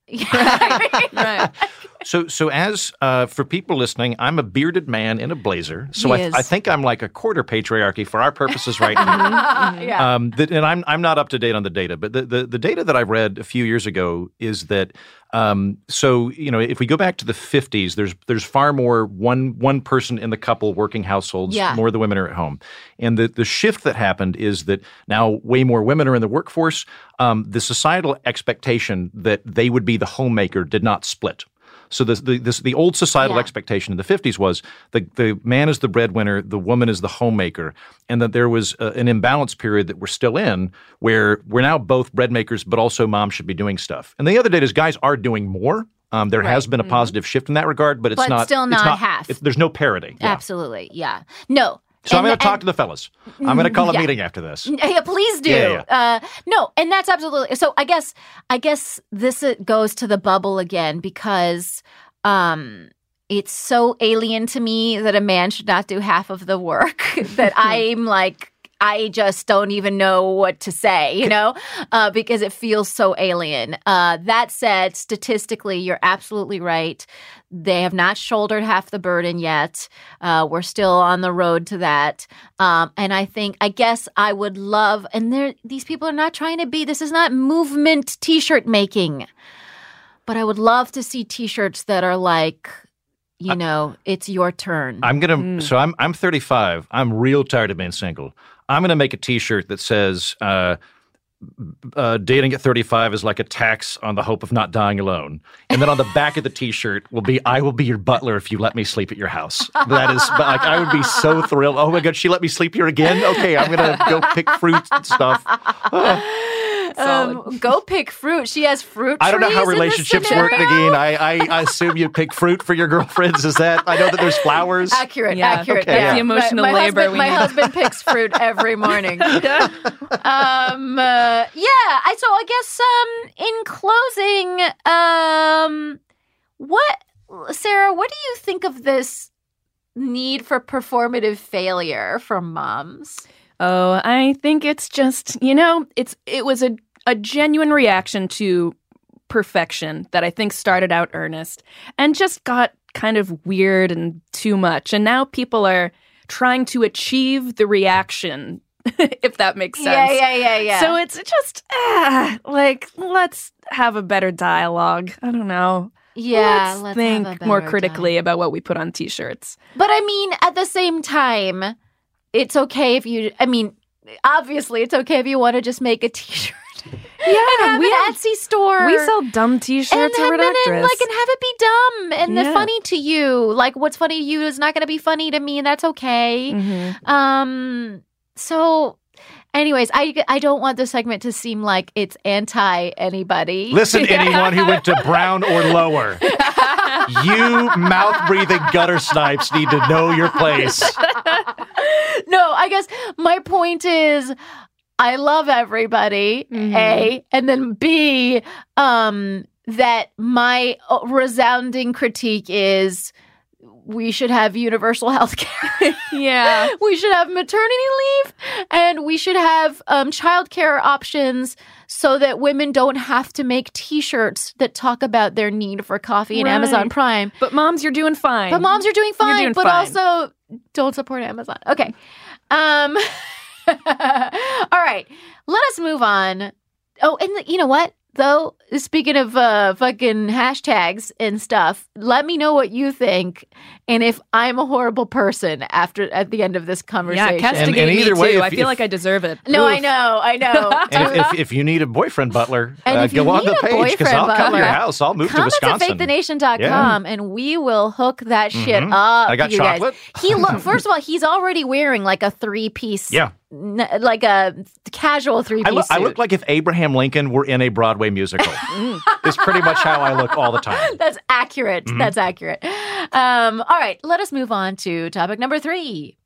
[SPEAKER 5] Right. right.
[SPEAKER 4] So, so as uh, for people listening, I'm a bearded man in a blazer. So
[SPEAKER 3] He
[SPEAKER 4] I,
[SPEAKER 3] is.
[SPEAKER 4] I think I'm like a quarter patriarchy for our purposes right now.
[SPEAKER 3] yeah.
[SPEAKER 4] Um, that, and I'm I'm not up to date on the data, but the, the, the data that I read a few years ago is that um, so you know if we go back to the fifties, there's there's far more one one person in the couple working households.
[SPEAKER 3] Yeah.
[SPEAKER 4] More of the women are at home, and the the shift that happened is that now way more women are in the workforce. Um, the societal expectation that they would be the homemaker did not split. So the the, this, the old societal
[SPEAKER 3] Yeah.
[SPEAKER 4] expectation in the fifties was the, the man is the breadwinner, the woman is the homemaker, and that there was uh, an imbalance period that we're still in where we're now both bread makers, but also mom should be doing stuff. And the other data is guys are doing more. Um, there has been a positive shift in that regard, but it's
[SPEAKER 3] But
[SPEAKER 4] not
[SPEAKER 3] still
[SPEAKER 4] it's
[SPEAKER 3] not
[SPEAKER 4] not
[SPEAKER 3] half.
[SPEAKER 4] It, there's no parity. Yeah.
[SPEAKER 3] Absolutely. Yeah. No.
[SPEAKER 4] So I'm
[SPEAKER 3] And-
[SPEAKER 4] going to talk
[SPEAKER 3] and-
[SPEAKER 4] to the fellas. I'm going to call a
[SPEAKER 3] yeah.
[SPEAKER 4] meeting after this.
[SPEAKER 3] Yeah, please do.
[SPEAKER 4] Yeah,
[SPEAKER 3] Uh, no, and that's absolutely. So I guess I guess this uh, goes to the bubble again because um, it's so alien to me that a man should not do half of the work that I'm like. I just don't even know what to say, you know, uh, because it feels so alien. Uh, that said, statistically, you're absolutely right. They have not shouldered half the burden yet. Uh, we're still on the road to that. Um, and I think, I guess I would love, and they're- these people are not trying to be, this is not movement t-shirt making. But I would love to see t-shirts that are like, you know, it's your turn.
[SPEAKER 4] I'm gonna. So I'm. I'm thirty-five. I'm real tired of being single. I'm gonna make a T-shirt that says, uh, uh, "Dating at thirty-five is like a tax on the hope of not dying alone." And then on the back of the T-shirt will be, "I will be your butler if you let me sleep at your house." That is, like, I would be so thrilled. Oh my God, she let me sleep here again. Okay, I'm gonna go pick fruit and stuff.
[SPEAKER 3] Um, go pick fruit. She has fruit
[SPEAKER 4] I don't know
[SPEAKER 3] trees
[SPEAKER 4] how
[SPEAKER 3] in this
[SPEAKER 4] relationships work,
[SPEAKER 3] scenario?
[SPEAKER 4] Nagin. I, I, I assume you pick fruit for your girlfriends. Is that? I know that there's flowers.
[SPEAKER 3] Accurate,
[SPEAKER 5] Yeah.
[SPEAKER 3] accurate.
[SPEAKER 4] Okay,
[SPEAKER 3] yeah.
[SPEAKER 4] yeah.
[SPEAKER 5] The emotional
[SPEAKER 3] my, my
[SPEAKER 5] labor
[SPEAKER 3] Husband,
[SPEAKER 5] we
[SPEAKER 3] my
[SPEAKER 5] need.
[SPEAKER 3] husband picks fruit every morning. um, uh, yeah. I so I guess um, in closing, um, what Sarah? What do you think of this need for performative failure from moms?
[SPEAKER 5] Oh, I think it's just, you know, it's it was a, a genuine reaction to perfection that I think started out earnest and just got kind of weird and too much. And now people are trying to achieve the reaction, if that makes sense.
[SPEAKER 3] Yeah, yeah, yeah, yeah.
[SPEAKER 5] So it's just ah, like, let's have a better dialogue. I don't know.
[SPEAKER 3] yeah,
[SPEAKER 5] let's,
[SPEAKER 3] let's
[SPEAKER 5] think
[SPEAKER 3] have a
[SPEAKER 5] more
[SPEAKER 3] better
[SPEAKER 5] critically
[SPEAKER 3] time.
[SPEAKER 5] about what we put on t-shirts.
[SPEAKER 3] But I mean, at the same time, it's okay if you. I mean, obviously, it's okay if you want to just make a T-shirt.
[SPEAKER 5] Yeah,
[SPEAKER 3] and have
[SPEAKER 5] we
[SPEAKER 3] an
[SPEAKER 5] have-
[SPEAKER 3] Etsy store.
[SPEAKER 5] We sell dumb
[SPEAKER 3] and
[SPEAKER 5] t-shirts
[SPEAKER 3] have
[SPEAKER 5] or
[SPEAKER 3] it in,
[SPEAKER 5] Redactress.
[SPEAKER 3] like and have it be dumb and then
[SPEAKER 5] Yeah.
[SPEAKER 3] funny to you. Like what's funny to you is not going to be funny to me, and that's okay.
[SPEAKER 5] Mhm.
[SPEAKER 3] Um. So, anyways, I I don't want this segment to seem like it's anti anybody.
[SPEAKER 4] Listen, anyone who went to Brown or lower, you mouth-breathing gutter snipes need to know your place.
[SPEAKER 3] No, I guess my point is I love everybody,
[SPEAKER 5] Mhm.
[SPEAKER 3] A, and then B, um, that my uh, resounding critique is we should have universal health care.
[SPEAKER 5] Yeah.
[SPEAKER 3] We should have maternity leave and we should have um, childcare options so that women don't have to make t-shirts that talk about their need for coffee and
[SPEAKER 5] Right.
[SPEAKER 3] Amazon Prime.
[SPEAKER 5] But moms, you're doing fine.
[SPEAKER 3] But moms are doing fine,
[SPEAKER 5] doing
[SPEAKER 3] but
[SPEAKER 5] fine.
[SPEAKER 3] also don't support Amazon. Okay. Um all right. Let us move on. Oh, and the, you know what? Though, speaking of uh, fucking hashtags and stuff, let me know what you think and if I'm a horrible person after at the end of this conversation.
[SPEAKER 5] Yeah, castigate
[SPEAKER 4] And- and either
[SPEAKER 5] me
[SPEAKER 4] way,
[SPEAKER 5] too.
[SPEAKER 4] if-
[SPEAKER 5] I feel
[SPEAKER 4] if-
[SPEAKER 5] like I deserve it.
[SPEAKER 3] No, I
[SPEAKER 5] Oof.
[SPEAKER 3] know, I know.
[SPEAKER 4] And if, if, if you need a boyfriend butler,
[SPEAKER 3] And
[SPEAKER 4] uh,
[SPEAKER 3] if you
[SPEAKER 4] go on
[SPEAKER 3] need
[SPEAKER 4] the
[SPEAKER 3] a
[SPEAKER 4] page because
[SPEAKER 3] boyfriend
[SPEAKER 4] I'll come to
[SPEAKER 3] butler,
[SPEAKER 4] your house. I'll move to
[SPEAKER 3] Come to
[SPEAKER 4] Wisconsin.
[SPEAKER 3] fake the nation dot com and we will hook that shit
[SPEAKER 4] Mhm.
[SPEAKER 3] up.
[SPEAKER 4] I got
[SPEAKER 3] you guys.
[SPEAKER 4] chocolate.
[SPEAKER 3] He look. First of all, he's already wearing like a three piece.
[SPEAKER 4] Yeah.
[SPEAKER 3] N- like a casual three
[SPEAKER 4] I
[SPEAKER 3] piece
[SPEAKER 4] look,
[SPEAKER 3] suit.
[SPEAKER 4] I look like if Abraham Lincoln were in a Broadway musical. It's pretty much how I look all the time.
[SPEAKER 3] That's accurate.
[SPEAKER 4] Mm-hmm.
[SPEAKER 3] That's accurate. Um, all right, let us move on to topic number three.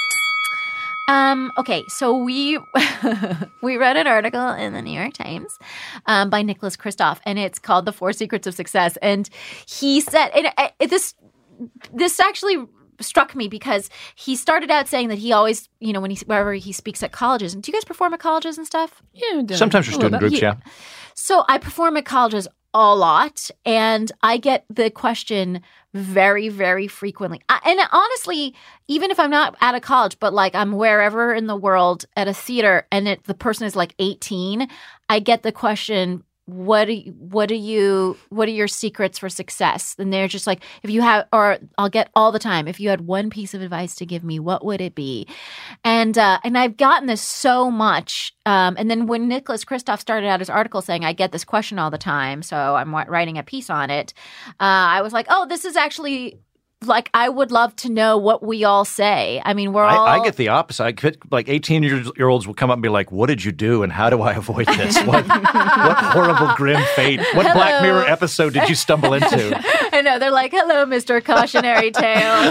[SPEAKER 3] Um, okay, so we we read an article in the New York Times um, by Nicholas Kristof, and it's called "The Four Secrets of Success." And he said, and uh, this this actually struck me because he started out saying that he always, you know, when he wherever he speaks at colleges. And do you guys perform at colleges and stuff?
[SPEAKER 5] Yeah,
[SPEAKER 4] Sometimes for
[SPEAKER 5] a little
[SPEAKER 4] student
[SPEAKER 5] bit.
[SPEAKER 4] groups, yeah.
[SPEAKER 3] So I perform at colleges a lot, and I get the question very, very frequently. I, and honestly, even if I'm not out of college, but like I'm wherever in the world at a theater and it, the person is like eighteen, I get the question, what do you, what do you, what are your secrets for success? And they're just like, if you have, or I'll get all the time, if you had one piece of advice to give me, what would it be? And, uh, and I've gotten this so much. Um, and then when Nicholas Kristof started out his article saying, I get this question all the time, so I'm writing a piece on it, uh, I was like, oh, this is actually like, I would love to know what we all say. I mean, we're all...
[SPEAKER 4] I, I get the opposite. I could, like eighteen-year-olds will come up and be like, what did you do and how do I avoid this? What, what horrible, grim fate. What
[SPEAKER 3] Hello.
[SPEAKER 4] Black Mirror episode did you stumble into?
[SPEAKER 3] I know. They're like, hello, Mister Cautionary Tale.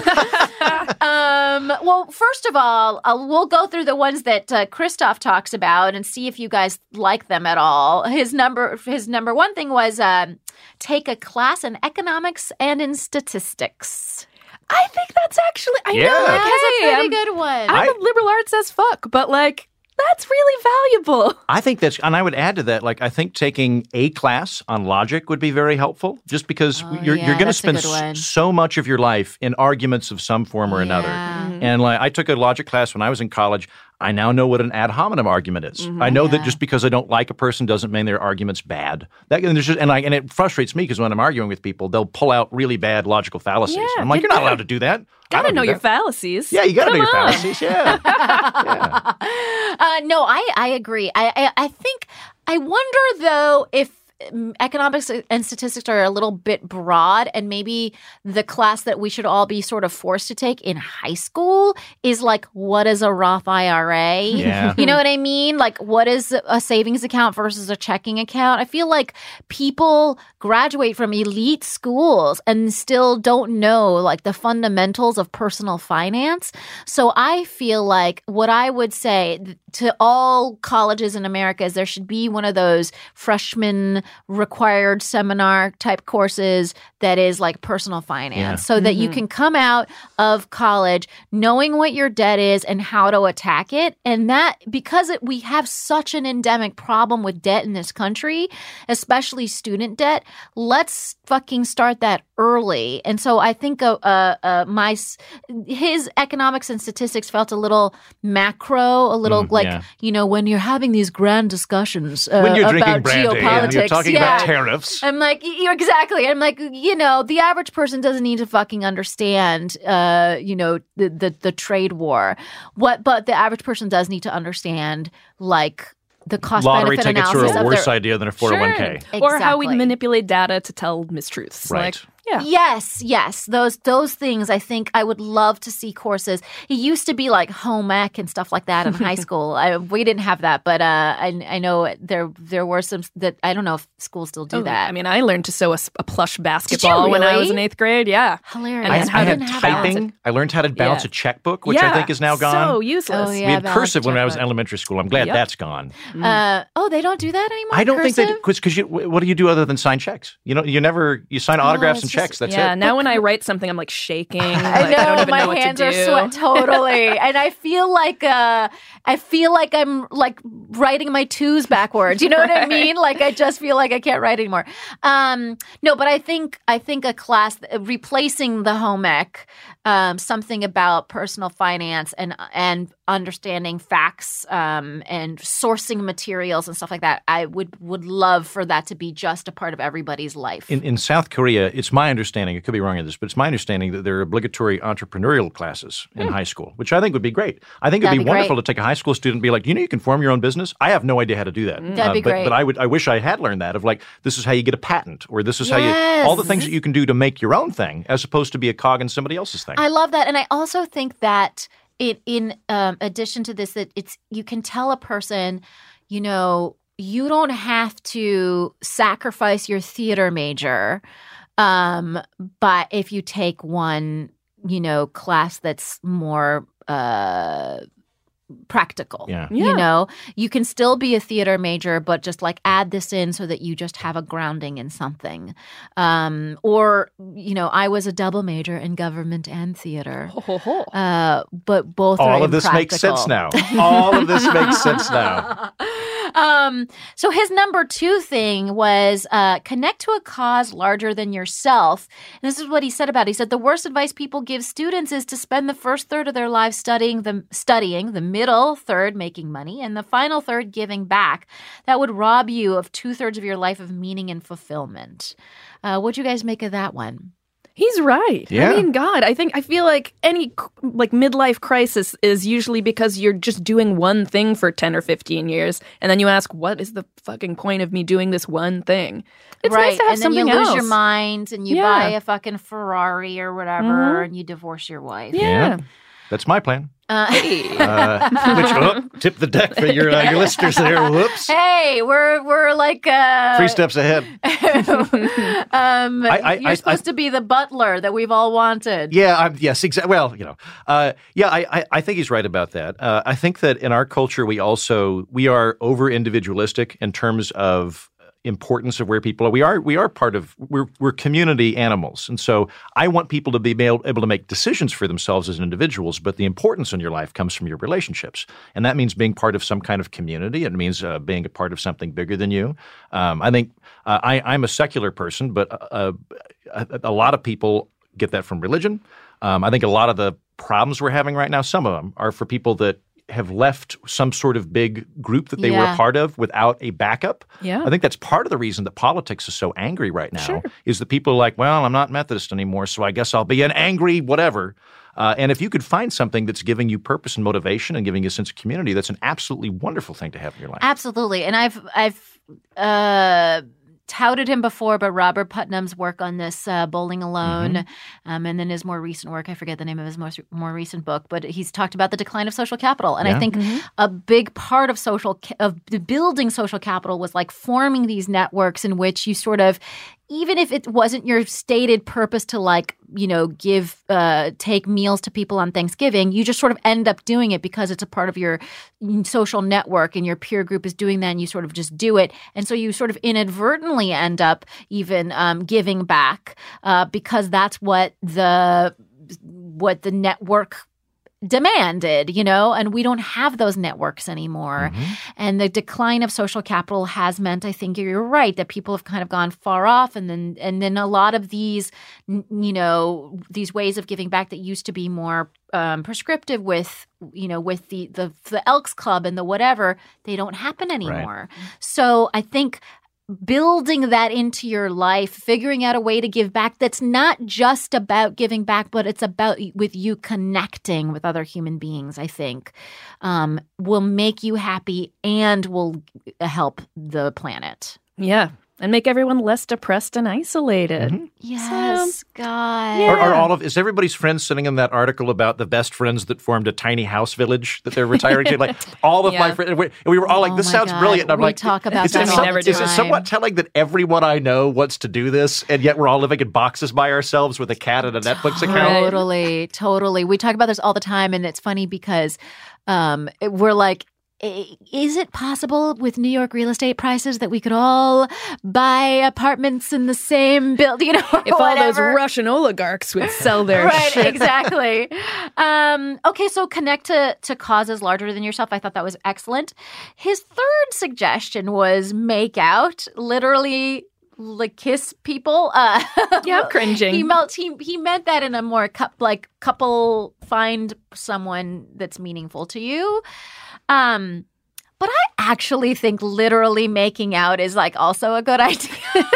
[SPEAKER 3] um, well, first of all, uh, we'll go through the ones that uh, Kristof talks about and see if you guys like them at all. His number, his number one thing was um, take a class in economics and in statistics.
[SPEAKER 5] I think that's actually, I
[SPEAKER 4] Yeah.
[SPEAKER 5] know, like,
[SPEAKER 3] That's
[SPEAKER 5] hey,
[SPEAKER 3] a pretty
[SPEAKER 5] I'm,
[SPEAKER 3] good one.
[SPEAKER 5] I'm a liberal arts as fuck, but like, that's really valuable.
[SPEAKER 4] I think that's, and I would add to that, like, I think taking a class on logic would be very helpful, just because
[SPEAKER 3] Oh,
[SPEAKER 4] you're,
[SPEAKER 3] yeah,
[SPEAKER 4] you're going to
[SPEAKER 3] that's a
[SPEAKER 4] spend
[SPEAKER 3] good one.
[SPEAKER 4] s- so much of your life in arguments of some form or another.
[SPEAKER 3] Yeah.
[SPEAKER 4] And like, I took a logic class when I was in college. I now know what an ad hominem argument is. I know
[SPEAKER 3] Yeah.
[SPEAKER 4] that just because I don't like a person doesn't mean their argument's bad. That, and, there's just, and, I, and it frustrates me because when I'm arguing with people, they'll pull out really bad logical fallacies.
[SPEAKER 5] Yeah,
[SPEAKER 4] I'm like,
[SPEAKER 5] you
[SPEAKER 4] you're not
[SPEAKER 5] gotta-
[SPEAKER 4] allowed to do that. I
[SPEAKER 5] Gotta
[SPEAKER 4] don't
[SPEAKER 5] know
[SPEAKER 4] do
[SPEAKER 5] your
[SPEAKER 4] that.
[SPEAKER 5] fallacies.
[SPEAKER 4] Yeah, you got to know
[SPEAKER 5] Come
[SPEAKER 4] your
[SPEAKER 5] on.
[SPEAKER 4] fallacies. Yeah. yeah.
[SPEAKER 3] Uh, no, I, I agree. I, I I think I wonder though if um, economics and statistics are a little bit broad, and maybe the class that we should all be sort of forced to take in high school is like, what is a Roth I R A?
[SPEAKER 4] Yeah.
[SPEAKER 3] You know what I mean? Like, what is a savings account versus a checking account? I feel like people graduate from elite schools and still don't know like the fundamentals of personal finance. So I feel like what I would say to all colleges in America is there should be one of those freshman required seminar type courses that is like personal finance,
[SPEAKER 4] Yeah.
[SPEAKER 3] so that you can come out of college knowing what your debt is and how to attack it. And that, because it, we have such an endemic problem with debt in this country, especially student debt, let's fucking start that early. And so I think uh, uh, uh, my his economics and statistics felt a little macro, a little
[SPEAKER 4] Mm,
[SPEAKER 3] like,
[SPEAKER 4] yeah.
[SPEAKER 3] you know, when you're having these grand discussions uh,
[SPEAKER 4] When you're
[SPEAKER 3] about
[SPEAKER 4] drinking brandy
[SPEAKER 3] geopolitics.
[SPEAKER 4] and you're talking
[SPEAKER 3] yeah.
[SPEAKER 4] about tariffs.
[SPEAKER 3] I'm like, you're exactly. I'm like, you know, the average person doesn't need to fucking understand, uh, you know, the, the the trade war. What, but the average person does need to understand, like, the cost
[SPEAKER 4] Lottery
[SPEAKER 3] benefit
[SPEAKER 4] tickets
[SPEAKER 3] analysis
[SPEAKER 4] are a
[SPEAKER 3] of
[SPEAKER 4] worse
[SPEAKER 3] their.
[SPEAKER 4] idea than a four oh one k.
[SPEAKER 3] Sure.
[SPEAKER 5] Or how we
[SPEAKER 3] Exactly.
[SPEAKER 5] manipulate data to tell mistruths.
[SPEAKER 4] Right.
[SPEAKER 5] Like, yeah.
[SPEAKER 3] Yes, yes, those those things. I think I would love to see courses. It used to be like home ec and stuff like that in high school. I, we didn't have that, but uh, I, I know there there were some that I don't know if schools still do
[SPEAKER 5] Oh,
[SPEAKER 3] that.
[SPEAKER 5] I mean, I learned to sew a, s- a plush basketball when I
[SPEAKER 3] really?
[SPEAKER 5] was in eighth grade. Yeah.
[SPEAKER 3] Hilarious.
[SPEAKER 5] And
[SPEAKER 4] I,
[SPEAKER 5] then
[SPEAKER 4] I
[SPEAKER 5] how
[SPEAKER 4] had
[SPEAKER 3] didn't have that.
[SPEAKER 4] typing. I learned how to balance
[SPEAKER 5] Yeah.
[SPEAKER 4] a checkbook, which I
[SPEAKER 5] Yeah.
[SPEAKER 4] think is now gone.
[SPEAKER 5] So useless.
[SPEAKER 3] Oh, yeah.
[SPEAKER 4] we had
[SPEAKER 3] balance
[SPEAKER 4] cursive when I was in
[SPEAKER 3] checkbook.
[SPEAKER 4] elementary school. I'm glad
[SPEAKER 5] Yep.
[SPEAKER 4] that's gone.
[SPEAKER 3] Uh, oh, they don't do that anymore.
[SPEAKER 4] I don't think
[SPEAKER 3] Cursive?
[SPEAKER 4] they because you. What do you do other than sign checks? You know, you never you sign autographs
[SPEAKER 3] it's
[SPEAKER 4] and
[SPEAKER 3] just-
[SPEAKER 4] checks. That's
[SPEAKER 5] yeah.
[SPEAKER 4] it.
[SPEAKER 5] Now when I write something, I'm like shaking.
[SPEAKER 3] I
[SPEAKER 5] Like,
[SPEAKER 3] know,
[SPEAKER 5] I don't even
[SPEAKER 3] my
[SPEAKER 5] know what
[SPEAKER 3] hands
[SPEAKER 5] to
[SPEAKER 3] are
[SPEAKER 5] do.
[SPEAKER 3] sweat totally, and I feel like uh, I feel like I'm like writing my twos backwards. You know what I mean? Like I just feel like I can't write anymore. Um, no, but I think I think a class replacing the home ec, um, something about personal finance and and understanding facts um, and sourcing materials and stuff like that. I would would love for that to be just a part of everybody's life.
[SPEAKER 4] In, in South Korea, it's my understanding, I could be wrong in this, but it's my understanding that there are obligatory entrepreneurial classes in high school, which I think would be great. I think it would
[SPEAKER 3] Hmm. That'd
[SPEAKER 4] be
[SPEAKER 3] be
[SPEAKER 4] wonderful
[SPEAKER 3] great.
[SPEAKER 4] to take a high school student and be like, you know, you can form your own business. I have no idea how to do that.
[SPEAKER 3] That'd be
[SPEAKER 4] but,
[SPEAKER 3] great.
[SPEAKER 4] But I would, I wish I had learned that of like, this is how you get a patent, or this is how you, all the
[SPEAKER 3] Yes.
[SPEAKER 4] things that you can do to make your own thing, as opposed to be a cog in somebody else's thing.
[SPEAKER 3] I love that, and I also think that it, in um, addition to this, that it's you can tell a person, you know, you don't have to sacrifice your theater major, um, but if you take one, you know, class that's more uh, practical.
[SPEAKER 4] Yeah.
[SPEAKER 5] Yeah.
[SPEAKER 3] You know, you can still be a theater major, but just like add this in so that you just have a grounding in something. Um, or, you know, I was a double major in government and theater.
[SPEAKER 5] Ho, ho, ho.
[SPEAKER 3] Uh, but both are
[SPEAKER 4] All of this makes
[SPEAKER 3] impractical.
[SPEAKER 4] sense now. All of this makes sense now.
[SPEAKER 3] um, so his number two thing was uh, connect to a cause larger than yourself. And this is what he said about it. He said, the worst advice people give students is to spend the first third of their life studying, the, studying, the middle third making money, and the final third giving back. That would rob you of two-thirds of your life of meaning and fulfillment. Uh, what'd you guys make of that one?
[SPEAKER 5] He's right.
[SPEAKER 4] Yeah.
[SPEAKER 5] I mean, God, I think I feel like any like midlife crisis is usually because you're just doing one thing for ten or fifteen years, and then you ask, "What is the fucking point of me doing this one thing?" It's
[SPEAKER 3] right.
[SPEAKER 5] nice to have
[SPEAKER 3] and then
[SPEAKER 5] something
[SPEAKER 3] you lose
[SPEAKER 5] else.
[SPEAKER 3] your mind, and you
[SPEAKER 5] Yeah.
[SPEAKER 3] buy a fucking Ferrari or whatever,
[SPEAKER 5] Mhm.
[SPEAKER 3] and you divorce your wife.
[SPEAKER 5] Yeah.
[SPEAKER 4] That's my plan.
[SPEAKER 3] Uh,
[SPEAKER 4] Uh, which, oh, tip the deck for your uh, your listeners there. Whoops.
[SPEAKER 3] hey, we're we're like uh,
[SPEAKER 4] Three steps ahead.
[SPEAKER 3] um,
[SPEAKER 4] I- I-
[SPEAKER 3] you're
[SPEAKER 4] I-
[SPEAKER 3] supposed to be the butler that we've all wanted.
[SPEAKER 4] Yeah, I'm, yes, exactly. Well, you know, uh, yeah, I, I, I think he's right about that. Uh, I think that in our culture, we also we are over individualistic in terms of importance of where people are. We are we are part of we're we're community animals, and so I want people to be able, able to make decisions for themselves as individuals. But the importance in your life comes from your relationships, and that means being part of some kind of community. It means uh, being a part of something bigger than you. Um, I think uh, I, I'm a secular person, but uh, a, a lot of people get that from religion. Um, I think a lot of the problems we're having right now, some of them are for people that have left some sort of big group that they were
[SPEAKER 3] Yeah.
[SPEAKER 4] a part of without a backup.
[SPEAKER 5] Yeah.
[SPEAKER 4] I think that's part of the reason that politics is so angry right now
[SPEAKER 5] Sure.
[SPEAKER 4] is that people are like, well, I'm not Methodist anymore, so I guess I'll be an angry whatever. Uh, and if you could find something that's giving you purpose and motivation and giving you a sense of community, that's an absolutely wonderful thing to have in your life.
[SPEAKER 3] Absolutely. And I've I've uh, touted him before, but Robert Putnam's work on this, uh, Bowling Alone,
[SPEAKER 4] Mm-hmm.
[SPEAKER 3] um, and then his more recent work, I forget the name of his most more recent book, but he's talked about the decline of social capital. And
[SPEAKER 4] Yeah.
[SPEAKER 3] I think a big part of social ca- of building social capital was like forming these networks in which you sort of, even if it wasn't your stated purpose to like, you know, give, uh, take meals to people on Thanksgiving, you just sort of end up doing it because it's a part of your social network and your peer group is doing that and you sort of just do it. And so you sort of inadvertently end up even um, giving back uh, because that's what the what the network demanded, you know, and we don't have those networks anymore.
[SPEAKER 4] Mm-hmm.
[SPEAKER 3] And the decline of social capital has meant, I think you're right, that people have kind of gone far off. And then and then a lot of these, n- you know, these ways of giving back that used to be more um, prescriptive with, you know, with the, the, the Elks Club and the whatever, they don't happen anymore. So I think building that into your life, figuring out a way to give back that's not just about giving back, but it's about with you connecting with other human beings, I think, um, will make you happy and will help the planet.
[SPEAKER 5] Yeah. And make everyone less depressed and isolated.
[SPEAKER 4] Mm-hmm.
[SPEAKER 3] Yes, God.
[SPEAKER 4] Are, are all of is everybody's friends sitting in that article about the best friends that formed a tiny house village that they're retiring to? Like all of my
[SPEAKER 5] Yeah.
[SPEAKER 4] friends, we, we were all like,
[SPEAKER 3] Oh
[SPEAKER 4] "This
[SPEAKER 3] my
[SPEAKER 4] sounds
[SPEAKER 3] God.
[SPEAKER 4] brilliant." And I'm
[SPEAKER 3] We
[SPEAKER 4] like,
[SPEAKER 3] talk about
[SPEAKER 4] is
[SPEAKER 3] that
[SPEAKER 4] it
[SPEAKER 3] all
[SPEAKER 4] some-
[SPEAKER 5] the
[SPEAKER 4] Is it
[SPEAKER 3] time.
[SPEAKER 4] somewhat telling that everyone I know wants to do this, and yet we're all living in boxes by ourselves with a cat and a Netflix account?
[SPEAKER 3] Totally, totally. We talk about this all the time, and it's funny because um, it- we're like, "I- is it possible with New York real estate prices that we could all buy apartments in the same building? You know, or
[SPEAKER 5] If all those
[SPEAKER 3] whatever?
[SPEAKER 5] Russian oligarchs would sell their
[SPEAKER 3] Right,
[SPEAKER 5] shit.
[SPEAKER 3] exactly. Um, okay, so connect to, to causes larger than yourself. I thought that was excellent. His third suggestion was make out, literally like kiss people. Uh,
[SPEAKER 5] Yeah, cringing.
[SPEAKER 3] He, meant, he, he meant that in a more cup, like couple, find someone that's meaningful to you. Um, but I actually think literally making out is like also a good idea.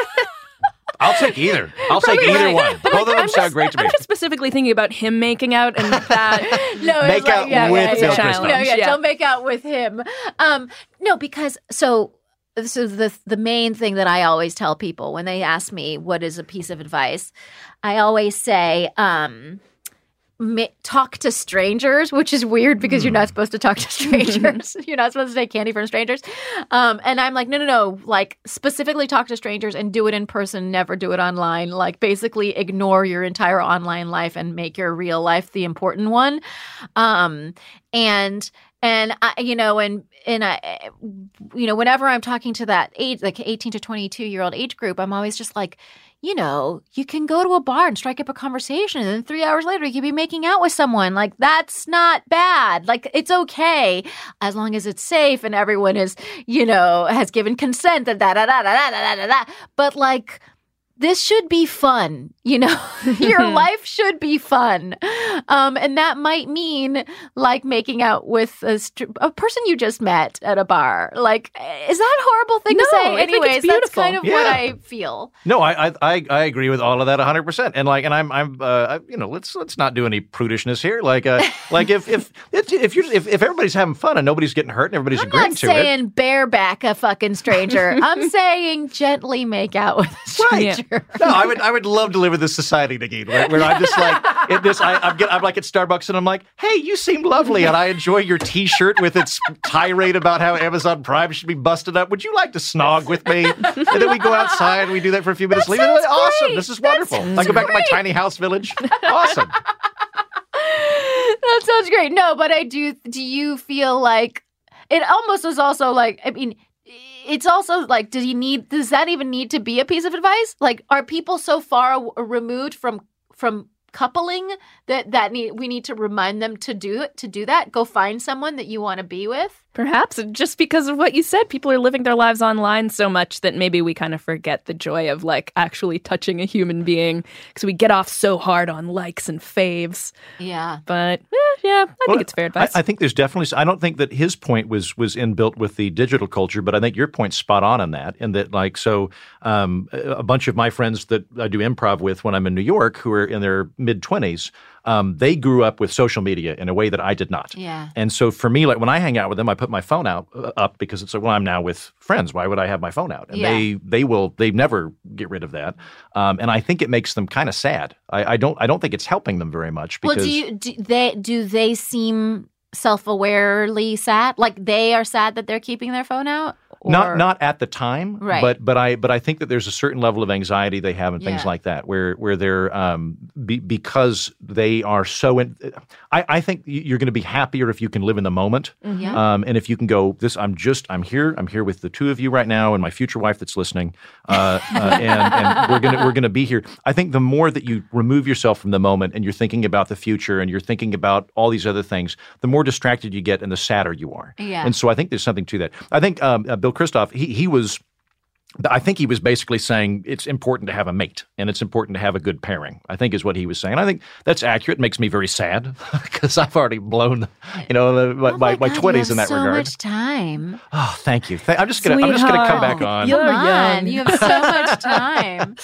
[SPEAKER 4] I'll take either. I'll take
[SPEAKER 5] Probably
[SPEAKER 4] either
[SPEAKER 5] right.
[SPEAKER 4] one.
[SPEAKER 5] But,
[SPEAKER 4] Both
[SPEAKER 5] like,
[SPEAKER 4] of them
[SPEAKER 5] I'm
[SPEAKER 4] sound
[SPEAKER 5] just-
[SPEAKER 4] great to me.
[SPEAKER 5] I'm just specifically thinking about him making out and that.
[SPEAKER 3] No, it's
[SPEAKER 4] Make
[SPEAKER 3] like,
[SPEAKER 4] out
[SPEAKER 3] yeah,
[SPEAKER 4] with
[SPEAKER 3] yeah,
[SPEAKER 4] Bill
[SPEAKER 3] yeah.
[SPEAKER 5] Kristol.
[SPEAKER 3] No, yeah,
[SPEAKER 5] Yeah.
[SPEAKER 3] don't make out with him. Um, no, because so this is the the main thing that I always tell people when they ask me what is a piece of advice. I always say, um, ma- talk to strangers, which is weird because you're not supposed to talk to strangers. You're not supposed to take candy from strangers. Um, and I'm like, no, no, no. Like specifically talk to strangers and do it in person. Never do it online. Like basically ignore your entire online life and make your real life the important one. Um, and And I, you know, and and I, you know, whenever I'm talking to that age, like eighteen to twenty-two year old age group, I'm always just like, you know, you can go to a bar and strike up a conversation, and then three hours later, you could be making out with someone. Like, that's not bad. Like, it's okay as long as it's safe and everyone is, you know, has given consent. Da da da da da da da da. But like, this should be fun, you know, your life should be fun. Um, and that might mean like making out with a, st- a person you just met at a bar. Like, is that a horrible thing
[SPEAKER 5] No,
[SPEAKER 3] to say?
[SPEAKER 5] I think it's
[SPEAKER 3] Anyways, that's
[SPEAKER 5] beautiful.
[SPEAKER 3] kind of
[SPEAKER 4] Yeah.
[SPEAKER 3] what I feel.
[SPEAKER 4] No, I, I I I agree with all of that one hundred percent. And like, and I'm I'm uh, I, you know, let's let's not do any prudishness here. Like, uh, like if if if if you if, if everybody's having fun and nobody's getting hurt and everybody's
[SPEAKER 3] I'm
[SPEAKER 4] agreeing
[SPEAKER 3] not
[SPEAKER 4] to it,
[SPEAKER 3] saying bareback a fucking stranger. I'm saying gently make out with a stranger.
[SPEAKER 4] no, I would I would love to live in this society, Nagin, where, where I'm just like in this. I, I'm get, I'm like at Starbucks and I'm like, hey, you seem lovely, and I enjoy your T-shirt with its tirade about how Amazon Prime should be busted up. Would you like to snog with me? And then we go outside and we do that for a few minutes. Leave it.
[SPEAKER 3] sounds
[SPEAKER 4] Awesome.
[SPEAKER 3] great.
[SPEAKER 4] This is
[SPEAKER 3] That
[SPEAKER 4] wonderful.
[SPEAKER 3] sounds
[SPEAKER 4] I go back to my
[SPEAKER 3] great.
[SPEAKER 4] tiny house village. Awesome.
[SPEAKER 3] That sounds great. No, but I do. Do you feel like it almost was also like, I mean, it's also like, did he need, does that even need to be a piece of advice? Like, are people so far w- removed from, from coupling that, that need, we need to remind them to do to do that? Go find someone that you want to be with?
[SPEAKER 5] Perhaps just because of what you said, people are living their lives online so much that maybe we kind of forget the joy of like actually touching a human being because we get off so hard on likes and faves.
[SPEAKER 3] Yeah.
[SPEAKER 5] But eh, yeah, I
[SPEAKER 4] Well,
[SPEAKER 5] think it's fair advice.
[SPEAKER 4] I, I think there's definitely. I don't think that his point was was inbuilt with the digital culture, but I think your point's spot on in that. And that, like, so um, a bunch of my friends that I do improv with when I'm in New York, who are in their mid twenties, um, they grew up with social media in a way that I did not.
[SPEAKER 3] Yeah.
[SPEAKER 4] And so for me, like when I hang out with them, I put my phone out uh, up because it's like, well, I'm now with friends. Why would I have my phone out? And
[SPEAKER 3] Yeah.
[SPEAKER 4] they they will they never get rid of that. Um, and I think it makes them kind of sad. I, I don't I don't think it's helping them very much because.
[SPEAKER 3] Well, do you do they do they seem self-awarely sad? Like they are sad that they're keeping their phone out? Or?
[SPEAKER 4] Not not at the time,
[SPEAKER 3] Right.
[SPEAKER 4] but but I but I think that there's a certain level of anxiety they have and things
[SPEAKER 3] Yeah.
[SPEAKER 4] like that, where where they're um be, because they are so. In, I I think you're going to be happier if you can live in the moment,
[SPEAKER 3] Yeah.
[SPEAKER 4] um, and if you can go. This I'm just I'm here I'm here with the two of you right now and my future wife that's listening, uh, uh, and, and we're gonna we're gonna be here. I think the more that you remove yourself from the moment and you're thinking about the future and you're thinking about all these other things, the more distracted you get and the sadder you are.
[SPEAKER 3] Yeah.
[SPEAKER 4] And so I think there's something to that. I think um, uh, Bill Christoph, he he was, I think he was basically saying it's important to have a mate and it's important to have a good pairing, I think is what he was saying. I think that's accurate. It makes me very sad because I've already blown, you know, my,
[SPEAKER 3] Oh
[SPEAKER 4] my, my
[SPEAKER 3] God,
[SPEAKER 4] twenties
[SPEAKER 3] you
[SPEAKER 4] in
[SPEAKER 3] have
[SPEAKER 4] that
[SPEAKER 3] so
[SPEAKER 4] regard.
[SPEAKER 3] much time.
[SPEAKER 4] Oh, thank you. Th- I'm just gonna I'm just gonna come back on.
[SPEAKER 5] You're
[SPEAKER 3] Come on,
[SPEAKER 5] young.
[SPEAKER 3] you have so much time.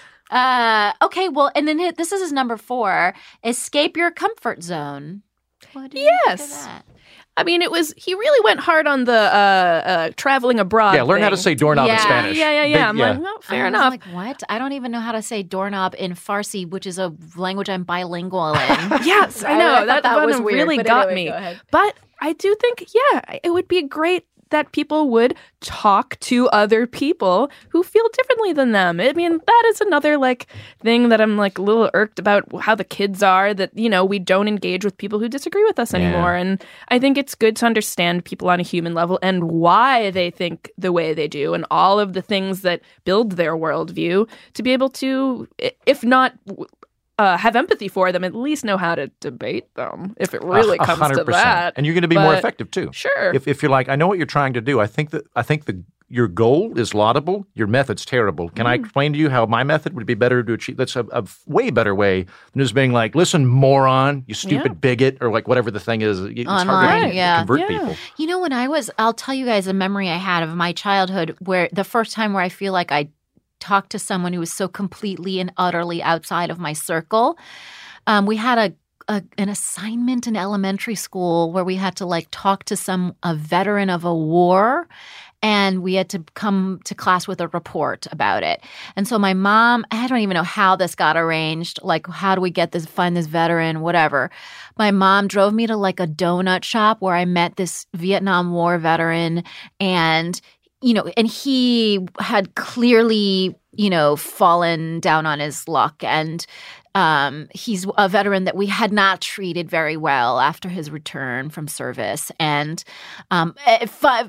[SPEAKER 3] Uh, okay, well, and then hi- this is his number four: escape your comfort zone. What do you think of
[SPEAKER 5] Yes.
[SPEAKER 3] that?
[SPEAKER 5] I mean, it was, he really went hard on the uh, uh, traveling abroad.
[SPEAKER 4] Yeah, learn how to
[SPEAKER 5] thing.
[SPEAKER 4] say doorknob in
[SPEAKER 3] Yeah.
[SPEAKER 4] Spanish.
[SPEAKER 5] Yeah, yeah, yeah.
[SPEAKER 4] Big-
[SPEAKER 5] I'm like, well, fair
[SPEAKER 3] I was
[SPEAKER 5] enough.
[SPEAKER 3] Like what? I don't even know how to say doorknob in Farsi, which is a language I'm bilingual in.
[SPEAKER 5] Yes, I
[SPEAKER 3] I-
[SPEAKER 5] know.
[SPEAKER 3] I thought
[SPEAKER 5] that
[SPEAKER 3] that
[SPEAKER 5] one
[SPEAKER 3] was weird,
[SPEAKER 5] really
[SPEAKER 3] but
[SPEAKER 5] got
[SPEAKER 3] anyway,
[SPEAKER 5] me.
[SPEAKER 3] go ahead.
[SPEAKER 5] But I do think, yeah, it would be great that people would talk to other people who feel differently than them. I mean, that is another like thing that I'm like a little irked about how the kids are, that, you know, we don't engage with people who disagree with us anymore.
[SPEAKER 4] Yeah.
[SPEAKER 5] And I think it's good to understand people on a human level and why they think the way they do and all of the things that build their worldview to be able to, i- if not uh, have empathy for them, at least know how to debate them if it really
[SPEAKER 4] A- a
[SPEAKER 5] comes
[SPEAKER 4] hundred
[SPEAKER 5] to
[SPEAKER 4] percent.
[SPEAKER 5] that.
[SPEAKER 4] And you're going to be more
[SPEAKER 5] But-
[SPEAKER 4] effective too.
[SPEAKER 5] Sure.
[SPEAKER 4] If if you're like, I know what you're trying to do. I think that I think the your goal is laudable. Your method's terrible. Can
[SPEAKER 5] Mm.
[SPEAKER 4] I explain to you how my method would be better to achieve? That's a, a way better way than just being like, listen, moron, you stupid
[SPEAKER 5] Yeah.
[SPEAKER 4] biget, or like whatever the thing is. It's hard
[SPEAKER 3] Online,
[SPEAKER 4] to
[SPEAKER 3] yeah.
[SPEAKER 4] convert
[SPEAKER 5] Yeah.
[SPEAKER 4] people.
[SPEAKER 3] You know, when I was, I'll tell you guys a memory I had of my childhood where the first time where I feel like I talked to someone who was so completely and utterly outside of my circle. Um, we had a, a an assignment in elementary school where we had to like talk to some a veteran of a war, and we had to come to class with a report about it. And so my mom, I don't even know how this got arranged. Like, how do we get this, find this veteran, whatever. My mom drove me to like a donut shop where I met this Vietnam War veteran, and you know, and he had clearly, you know, fallen down on his luck. And um, he's a veteran that we had not treated very well after his return from service. And um, if, uh,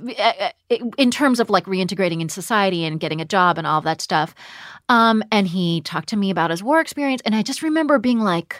[SPEAKER 3] in terms of like reintegrating in society and getting a job and all of that stuff. Um, and he talked to me about his war experience. And I just remember being like,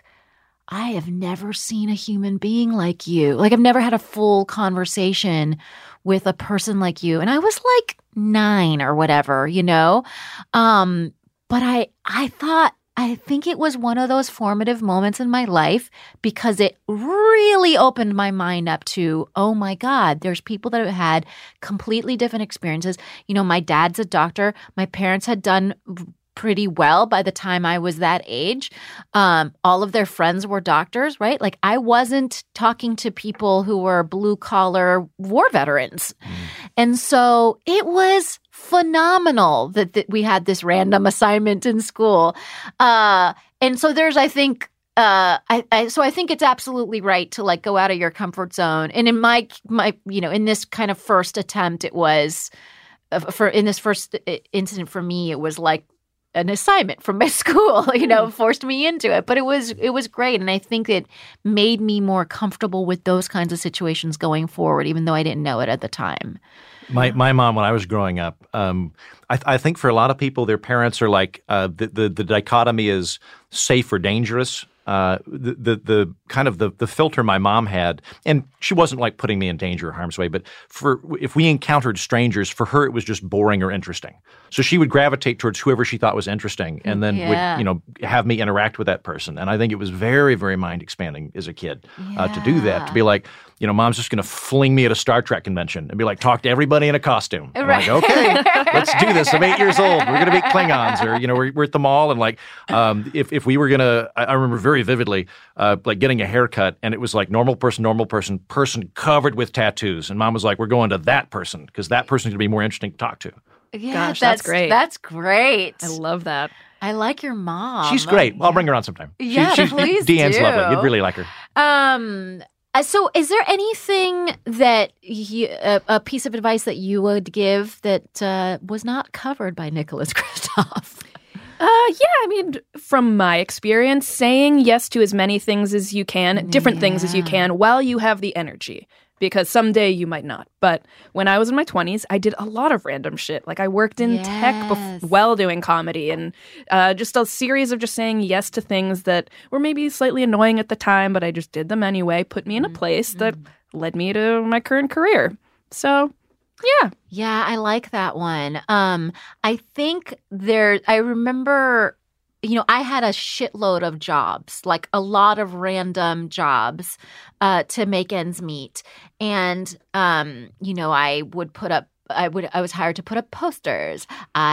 [SPEAKER 3] I have never seen a human being like you. Like I've never had a full conversation with a person like you. And I was like nine or whatever, you know? Um, but I I thought, I think it was one of those formative moments in my life because it really opened my mind up to, oh my God, there's people that have had completely different experiences. You know, my dad's a doctor. My parents had done pretty well by the time I was that age. Um, all of their friends were doctors, right? Like I wasn't talking to people who were blue collar war veterans. Mm. And so it was phenomenal that, that we had this random assignment in school. Uh, and so there's, I think, uh, I, I, so I think it's absolutely right to like go out of your comfort zone. And in my, my, you know, in this kind of first attempt, it was uh, for, in this first incident for me, it was like, an assignment from my school, you know, forced me into it. But it was it was great. And I think it made me more comfortable with those kinds of situations going forward, even though I didn't know it at the time.
[SPEAKER 4] My my mom, when I was growing up, um, I, I think for a lot of people, their parents are like uh, the, the the dichotomy is safe or dangerous. Uh, the, the the kind of the the filter my mom had, and she wasn't like putting me in danger or harm's way, but for if we encountered strangers, for her it was just boring or interesting. So she would gravitate towards whoever she thought was interesting, and then
[SPEAKER 3] yeah.
[SPEAKER 4] would you know have me interact with that person. And I think it was very very mind expanding as a kid
[SPEAKER 3] yeah.
[SPEAKER 4] uh, to do that, to be like, you know, mom's just going to fling me at a Star Trek convention and be like, talk to everybody in a costume. And
[SPEAKER 3] right.
[SPEAKER 4] I'm like, okay, let's do this. I'm eight years old. We're going to be Klingons, or you know, we're, we're at the mall, and like, um, if if we were gonna, I, I remember very vividly, uh, like getting a haircut, and it was like normal person, normal person, person covered with tattoos, and mom was like, we're going to that person because that person's going to be more interesting to talk to.
[SPEAKER 3] Yeah,
[SPEAKER 5] Gosh,
[SPEAKER 3] that's,
[SPEAKER 5] that's great.
[SPEAKER 3] That's great.
[SPEAKER 5] I love that.
[SPEAKER 3] I like your mom.
[SPEAKER 4] She's great. I'll bring her on sometime.
[SPEAKER 3] Yeah,
[SPEAKER 4] she, she's,
[SPEAKER 3] please
[SPEAKER 4] Deanne's
[SPEAKER 3] do.
[SPEAKER 4] lovely. You'd really like her.
[SPEAKER 3] Um. Uh, so, is there anything that you, a, a piece of advice that you would give that uh, was not covered by Nicholas Kristof?
[SPEAKER 5] Uh, yeah, I mean, from my experience, saying yes to as many things as you can, different
[SPEAKER 3] Yeah.
[SPEAKER 5] things as you can, while you have the energy. Because someday you might not. But when I was in my twenties, I did a lot of random shit. Like I worked in
[SPEAKER 3] Yes.
[SPEAKER 5] tech bef- while doing comedy, and uh, just a series of just saying yes to things that were maybe slightly annoying at the time, but I just did them anyway, put me in a place that led me to my current career. So, yeah.
[SPEAKER 3] Yeah, I like that one. Um, I think there, I remember, you know, I had a shitload of jobs, like a lot of random jobs uh, to make ends meet. And, um, you know, I would put up, I would, I was hired to put up posters.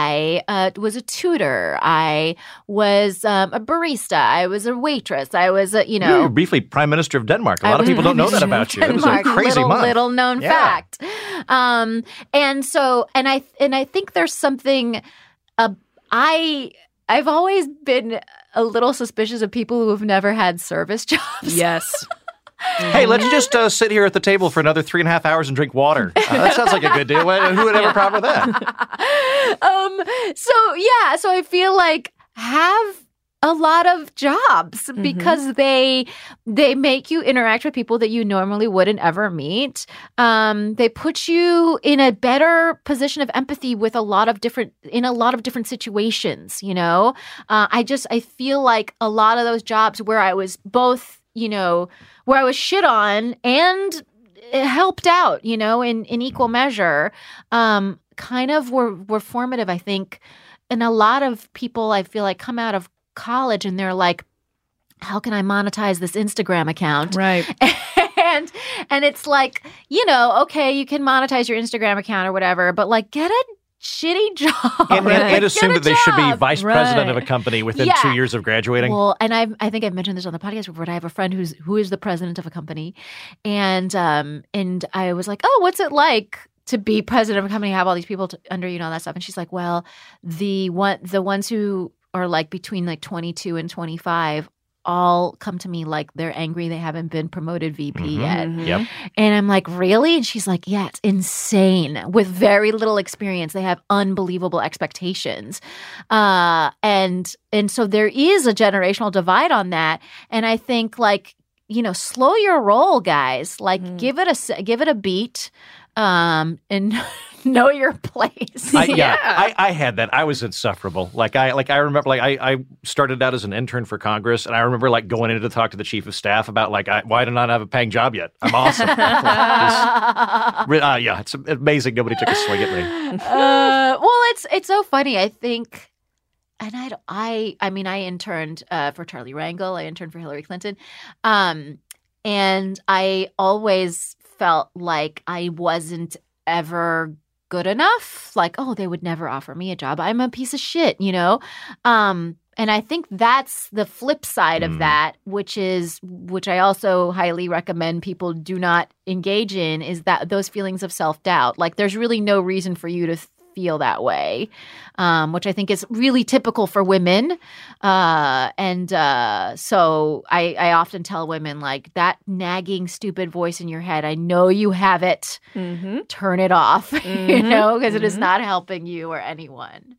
[SPEAKER 3] I uh, was a tutor. I was um, a barista. I was a waitress. I was, a, you know.
[SPEAKER 4] You were briefly Prime Minister of Denmark. A lot
[SPEAKER 3] I
[SPEAKER 4] of
[SPEAKER 3] was
[SPEAKER 4] people don't know that
[SPEAKER 3] Prime
[SPEAKER 4] about you.
[SPEAKER 3] Minister
[SPEAKER 4] It
[SPEAKER 3] of
[SPEAKER 4] was a
[SPEAKER 3] Denmark.
[SPEAKER 4] crazy
[SPEAKER 3] little,
[SPEAKER 4] month.
[SPEAKER 3] Little known
[SPEAKER 4] Yeah.
[SPEAKER 3] fact. Um, and so, and I, and I think there's something, uh, I, I've always been a little suspicious of people who have never had service jobs.
[SPEAKER 5] Yes.
[SPEAKER 4] Hey, let's just uh, sit here at the table for another three and a half hours and drink water. Uh, that sounds like a good deal. Who would have a problem with that?
[SPEAKER 3] um, so yeah, so I feel like have a lot of jobs because they they make you interact with people that you normally wouldn't ever meet. Um, they put you in a better position of empathy with a lot of different in a lot of different situations. You know, uh, I just I feel like a lot of those jobs where I was both, you know, where I was shit on and it helped out, you know, in in equal measure, um, kind of were were formative, I think. And a lot of people, I feel like, come out of college and they're like, how can I monetize this Instagram account?
[SPEAKER 5] Right.
[SPEAKER 3] and and it's like, you know, okay, you can monetize your Instagram account or whatever, but like get a shitty job.
[SPEAKER 4] And, and,
[SPEAKER 3] Like,
[SPEAKER 4] and assume
[SPEAKER 3] get a
[SPEAKER 4] that they should be
[SPEAKER 3] job.
[SPEAKER 4] vice
[SPEAKER 5] Right.
[SPEAKER 4] president of a company within
[SPEAKER 3] Yeah.
[SPEAKER 4] two years of graduating.
[SPEAKER 3] Well, and I I think I've mentioned this on the podcast before, but I have a friend who's who is the president of a company. And um and I was like, oh, what's it like to be president of a company, have all these people to, under you and all that stuff? And she's like, well, the one the ones who are like between like twenty-two and twenty-five all come to me like they're angry they haven't been promoted V P
[SPEAKER 4] Mhm.
[SPEAKER 3] yet.
[SPEAKER 4] Yep.
[SPEAKER 3] And I'm like, really? And she's like, yeah, it's insane. With very little experience, they have unbelievable expectations. Uh, and and so there is a generational divide on that. And I think, like, you know, slow your roll, guys. Like,
[SPEAKER 5] Mm.
[SPEAKER 3] give it a s- give it a beat, um, and know your place.
[SPEAKER 4] I, yeah, I, I had that. I was insufferable. Like I, like I remember, like I, I started out as an intern for Congress, and I remember like going in to talk to the chief of staff about like, I, why do I not have a paying job yet? I'm awesome. Just, uh, yeah, it's amazing. Nobody took a swing at me.
[SPEAKER 3] uh, well, it's it's so funny. I think, and I don't- I I mean, I interned uh, for Charlie Rangel. I interned for Hillary Clinton, um, and I always felt like I wasn't ever good enough. Like, oh, they would never offer me a job. I'm a piece of shit, you know. Um, and I think that's the flip side of
[SPEAKER 4] Mm.
[SPEAKER 3] that, which is which I also highly recommend people do not engage in, is that those feelings of self-doubt. Like, there's really no reason for you to feel that way, um, which I think is really typical for women. Uh, and uh, so I, I often tell women, like, that nagging, stupid voice in your head, I know you have it.
[SPEAKER 5] Mm-hmm.
[SPEAKER 3] Turn it off, you
[SPEAKER 5] Mhm.
[SPEAKER 3] know, because it is
[SPEAKER 5] Mhm.
[SPEAKER 3] not helping you or anyone.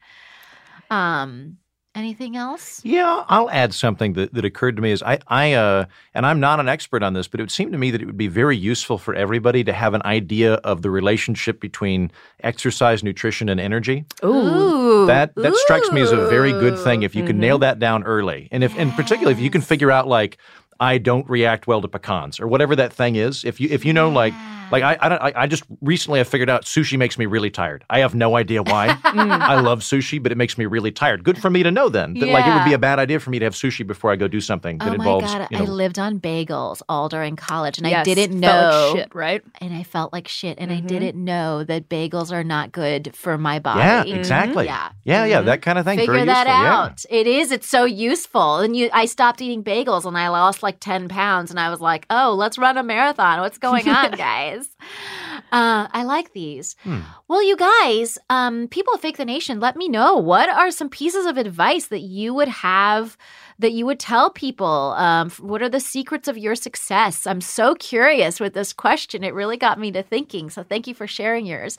[SPEAKER 3] Um, anything else?
[SPEAKER 4] Yeah, I'll add something that, that occurred to me is I, I uh, and I'm not an expert on this, but it would seem to me that it would be very useful for everybody to have an idea of the relationship between exercise, nutrition, and energy.
[SPEAKER 3] Ooh,
[SPEAKER 4] That that strikes me as a very good thing if you can
[SPEAKER 5] Mhm.
[SPEAKER 4] nail that down early, and if, in particular, if you can figure out like I don't react well to pecans or whatever that thing is. If you if you know like. Like I, I, don't, I, I just recently I figured out sushi makes me really tired. I have no idea why. I love sushi, but it makes me really tired. Good for me to know then that like it would be
[SPEAKER 3] Yeah.
[SPEAKER 4] a bad idea for me to have sushi before I go do something that
[SPEAKER 3] Oh my
[SPEAKER 4] involves.
[SPEAKER 3] God,
[SPEAKER 4] you
[SPEAKER 3] I
[SPEAKER 4] know,
[SPEAKER 3] lived on bagels all during college, and I
[SPEAKER 5] Yes,
[SPEAKER 3] didn't
[SPEAKER 5] felt
[SPEAKER 3] know.
[SPEAKER 5] like shit, right?
[SPEAKER 3] And I felt like shit, and I
[SPEAKER 5] Mhm.
[SPEAKER 3] didn't know that bagels are not good for my body.
[SPEAKER 4] yeah, exactly.
[SPEAKER 3] Yeah.
[SPEAKER 4] yeah, yeah,
[SPEAKER 5] Mhm.
[SPEAKER 4] that kind of thing.
[SPEAKER 3] Figure
[SPEAKER 4] very
[SPEAKER 3] that
[SPEAKER 4] useful.
[SPEAKER 3] out. It is. It's so useful. And you, I stopped eating bagels, and I lost like ten pounds. And I was like, "Oh, let's run a marathon. What's going on, guys?" Uh, I like these.
[SPEAKER 4] Hmm.
[SPEAKER 3] Well, you guys, um, people of Fake the Nation, let me know, what are some pieces of advice that you would have, that you would tell people? Um, what are the secrets of your success? I'm so curious with this question. It really got me to thinking. So thank you for sharing yours.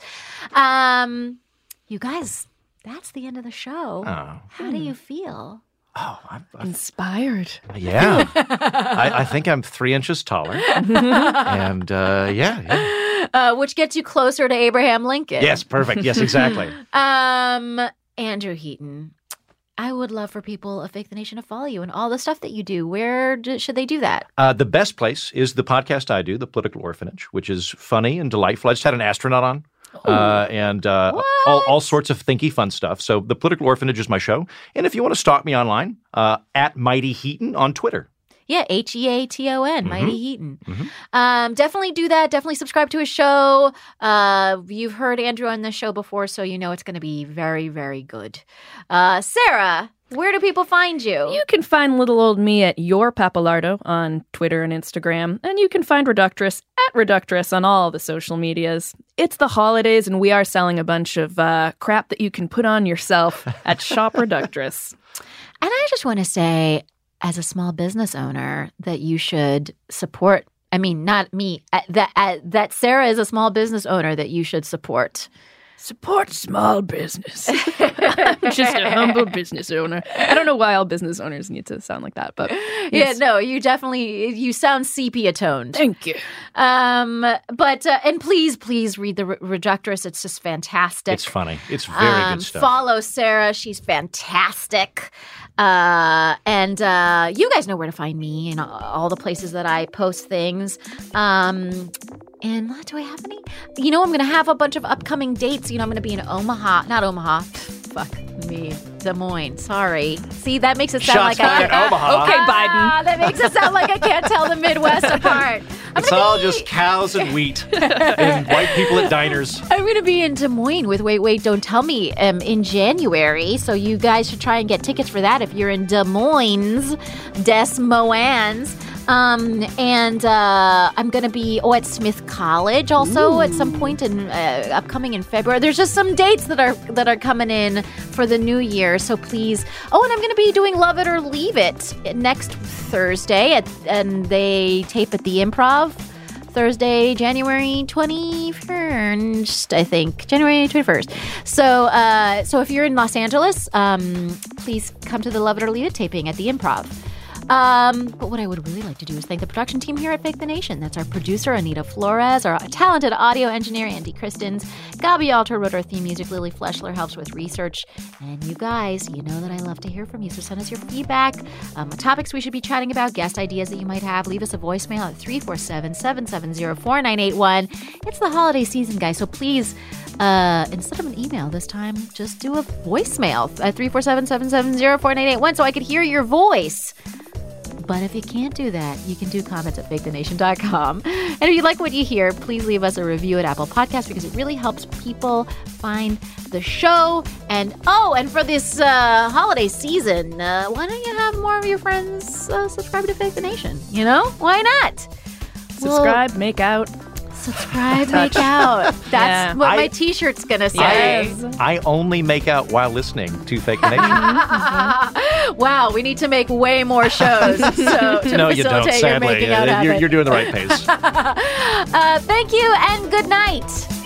[SPEAKER 3] Um, you guys, that's the end of the show.
[SPEAKER 4] Oh,
[SPEAKER 3] How do you feel?
[SPEAKER 4] oh I, I,
[SPEAKER 5] Inspired.
[SPEAKER 4] yeah. I, I think I'm three inches taller, and uh, yeah, yeah.
[SPEAKER 3] Uh, which gets you closer to Abraham Lincoln.
[SPEAKER 4] Yes, perfect. Yes, exactly.
[SPEAKER 3] Um, Andrew Heaton, I would love for people of Fake the Nation to follow you and all the stuff that you do. Where do, should they do that?
[SPEAKER 4] Uh, the best place is the podcast I do, The Political Orphanage, which is funny and delightful. I just had an astronaut on. Uh, and uh, all, all sorts of thinky fun stuff. So The Political Orphanage is my show. And if you want to stalk me online, uh, at Mighty Heaton on Twitter.
[SPEAKER 3] Yeah, H E A T O N,
[SPEAKER 4] Mhm.
[SPEAKER 3] Mighty Heaton.
[SPEAKER 4] Mhm.
[SPEAKER 3] Um, definitely do that. Definitely subscribe to his show. Uh, you've heard Andrew on the show before, so you know it's going to be very, very good. Uh, Sarah, where do people find you?
[SPEAKER 5] You can find little old me at Your Papalardo on Twitter and Instagram, and you can find Reductress at Reductress on all the social medias. It's the holidays, and we are selling a bunch of uh, crap that you can put on yourself at Shop Reductress.
[SPEAKER 3] And I just want to say, as a small business owner, that you should support. I mean, not me. uh, That uh, that Sarah is a small business owner that you should support.
[SPEAKER 5] Support small business. I'm just a humble business owner. I don't know why all business owners need to sound like that, but
[SPEAKER 3] Yeah,
[SPEAKER 5] yes.
[SPEAKER 3] no, you definitely you sound sepia toned.
[SPEAKER 5] Thank you.
[SPEAKER 3] Um, but uh, and please, please read the Re- Reductress. It's just fantastic.
[SPEAKER 4] It's funny. It's very
[SPEAKER 3] Um,
[SPEAKER 4] good stuff.
[SPEAKER 3] Follow Sarah. She's fantastic. Uh, and uh, you guys know where to find me and all the places that I post things. Um, and uh, do I have any? You know, I'm going to have a bunch of upcoming dates. You know, I'm going to be in Omaha. Not Omaha. Fuck me. Des Moines. Sorry. See, that makes it sound
[SPEAKER 4] Shots
[SPEAKER 3] like I
[SPEAKER 4] fired at Omaha.
[SPEAKER 5] Okay,
[SPEAKER 3] Ah, that makes it sound like I can't tell the Midwest apart. I'm
[SPEAKER 4] It's
[SPEAKER 3] gonna
[SPEAKER 4] all
[SPEAKER 3] be-
[SPEAKER 4] just cows and wheat and white people at diners.
[SPEAKER 3] I'm going to be in Des Moines with Wait, Wait, Don't Tell Me um, in January. So you guys should try and get tickets for that if you're in Des Moines, Des Moines. Um, and uh, I'm going to be oh, at Smith College also Ooh. At some point in uh, upcoming in February. There's just some dates that are that are coming in for the new year. So please. Oh, and I'm going to be doing Love It or Leave It next Thursday, at, and they tape at the Improv. Thursday, January twenty-first, I think. January twenty-first. So uh, so if you're in Los Angeles, um, please come to the Love It or Leave It taping at the Improv. Um, but what I would really like to do is thank the production team here at Fake the Nation. That's our producer, Anita Flores, our talented audio engineer, Andy Christens, Gabi Alter wrote our theme music, Lily Fleshler helps with research. And you guys, you know that I love to hear from you, so send us your feedback, um, topics we should be chatting about, guest ideas that you might have. Leave us a voicemail at three four seven, seven seven zero, four nine eight one. It's the holiday season, guys, so please, uh, instead of an email this time, just do a voicemail at three four seven, seven seven zero, four nine eight one so I could hear your voice. But if you can't do that, you can do comments at fake the nation dot com. And if you like what you hear, please leave us a review at Apple Podcasts because it really helps people find the show. And oh, and for this uh, holiday season, uh, why don't you have more of your friends uh, subscribe to Fake the Nation? You know? Why not?
[SPEAKER 5] Subscribe, well, make out.
[SPEAKER 3] Subscribe, make out. That's yeah. what I, my t-shirt's going to say.
[SPEAKER 4] I, I only make out while listening to Fake the Nation.
[SPEAKER 3] Wow, we need to make way more shows so, to
[SPEAKER 4] no,
[SPEAKER 3] facilitate
[SPEAKER 4] you don't, sadly.
[SPEAKER 3] your making out
[SPEAKER 4] you're,
[SPEAKER 3] habit.
[SPEAKER 4] You're doing the right pace.
[SPEAKER 3] uh, thank you and good night.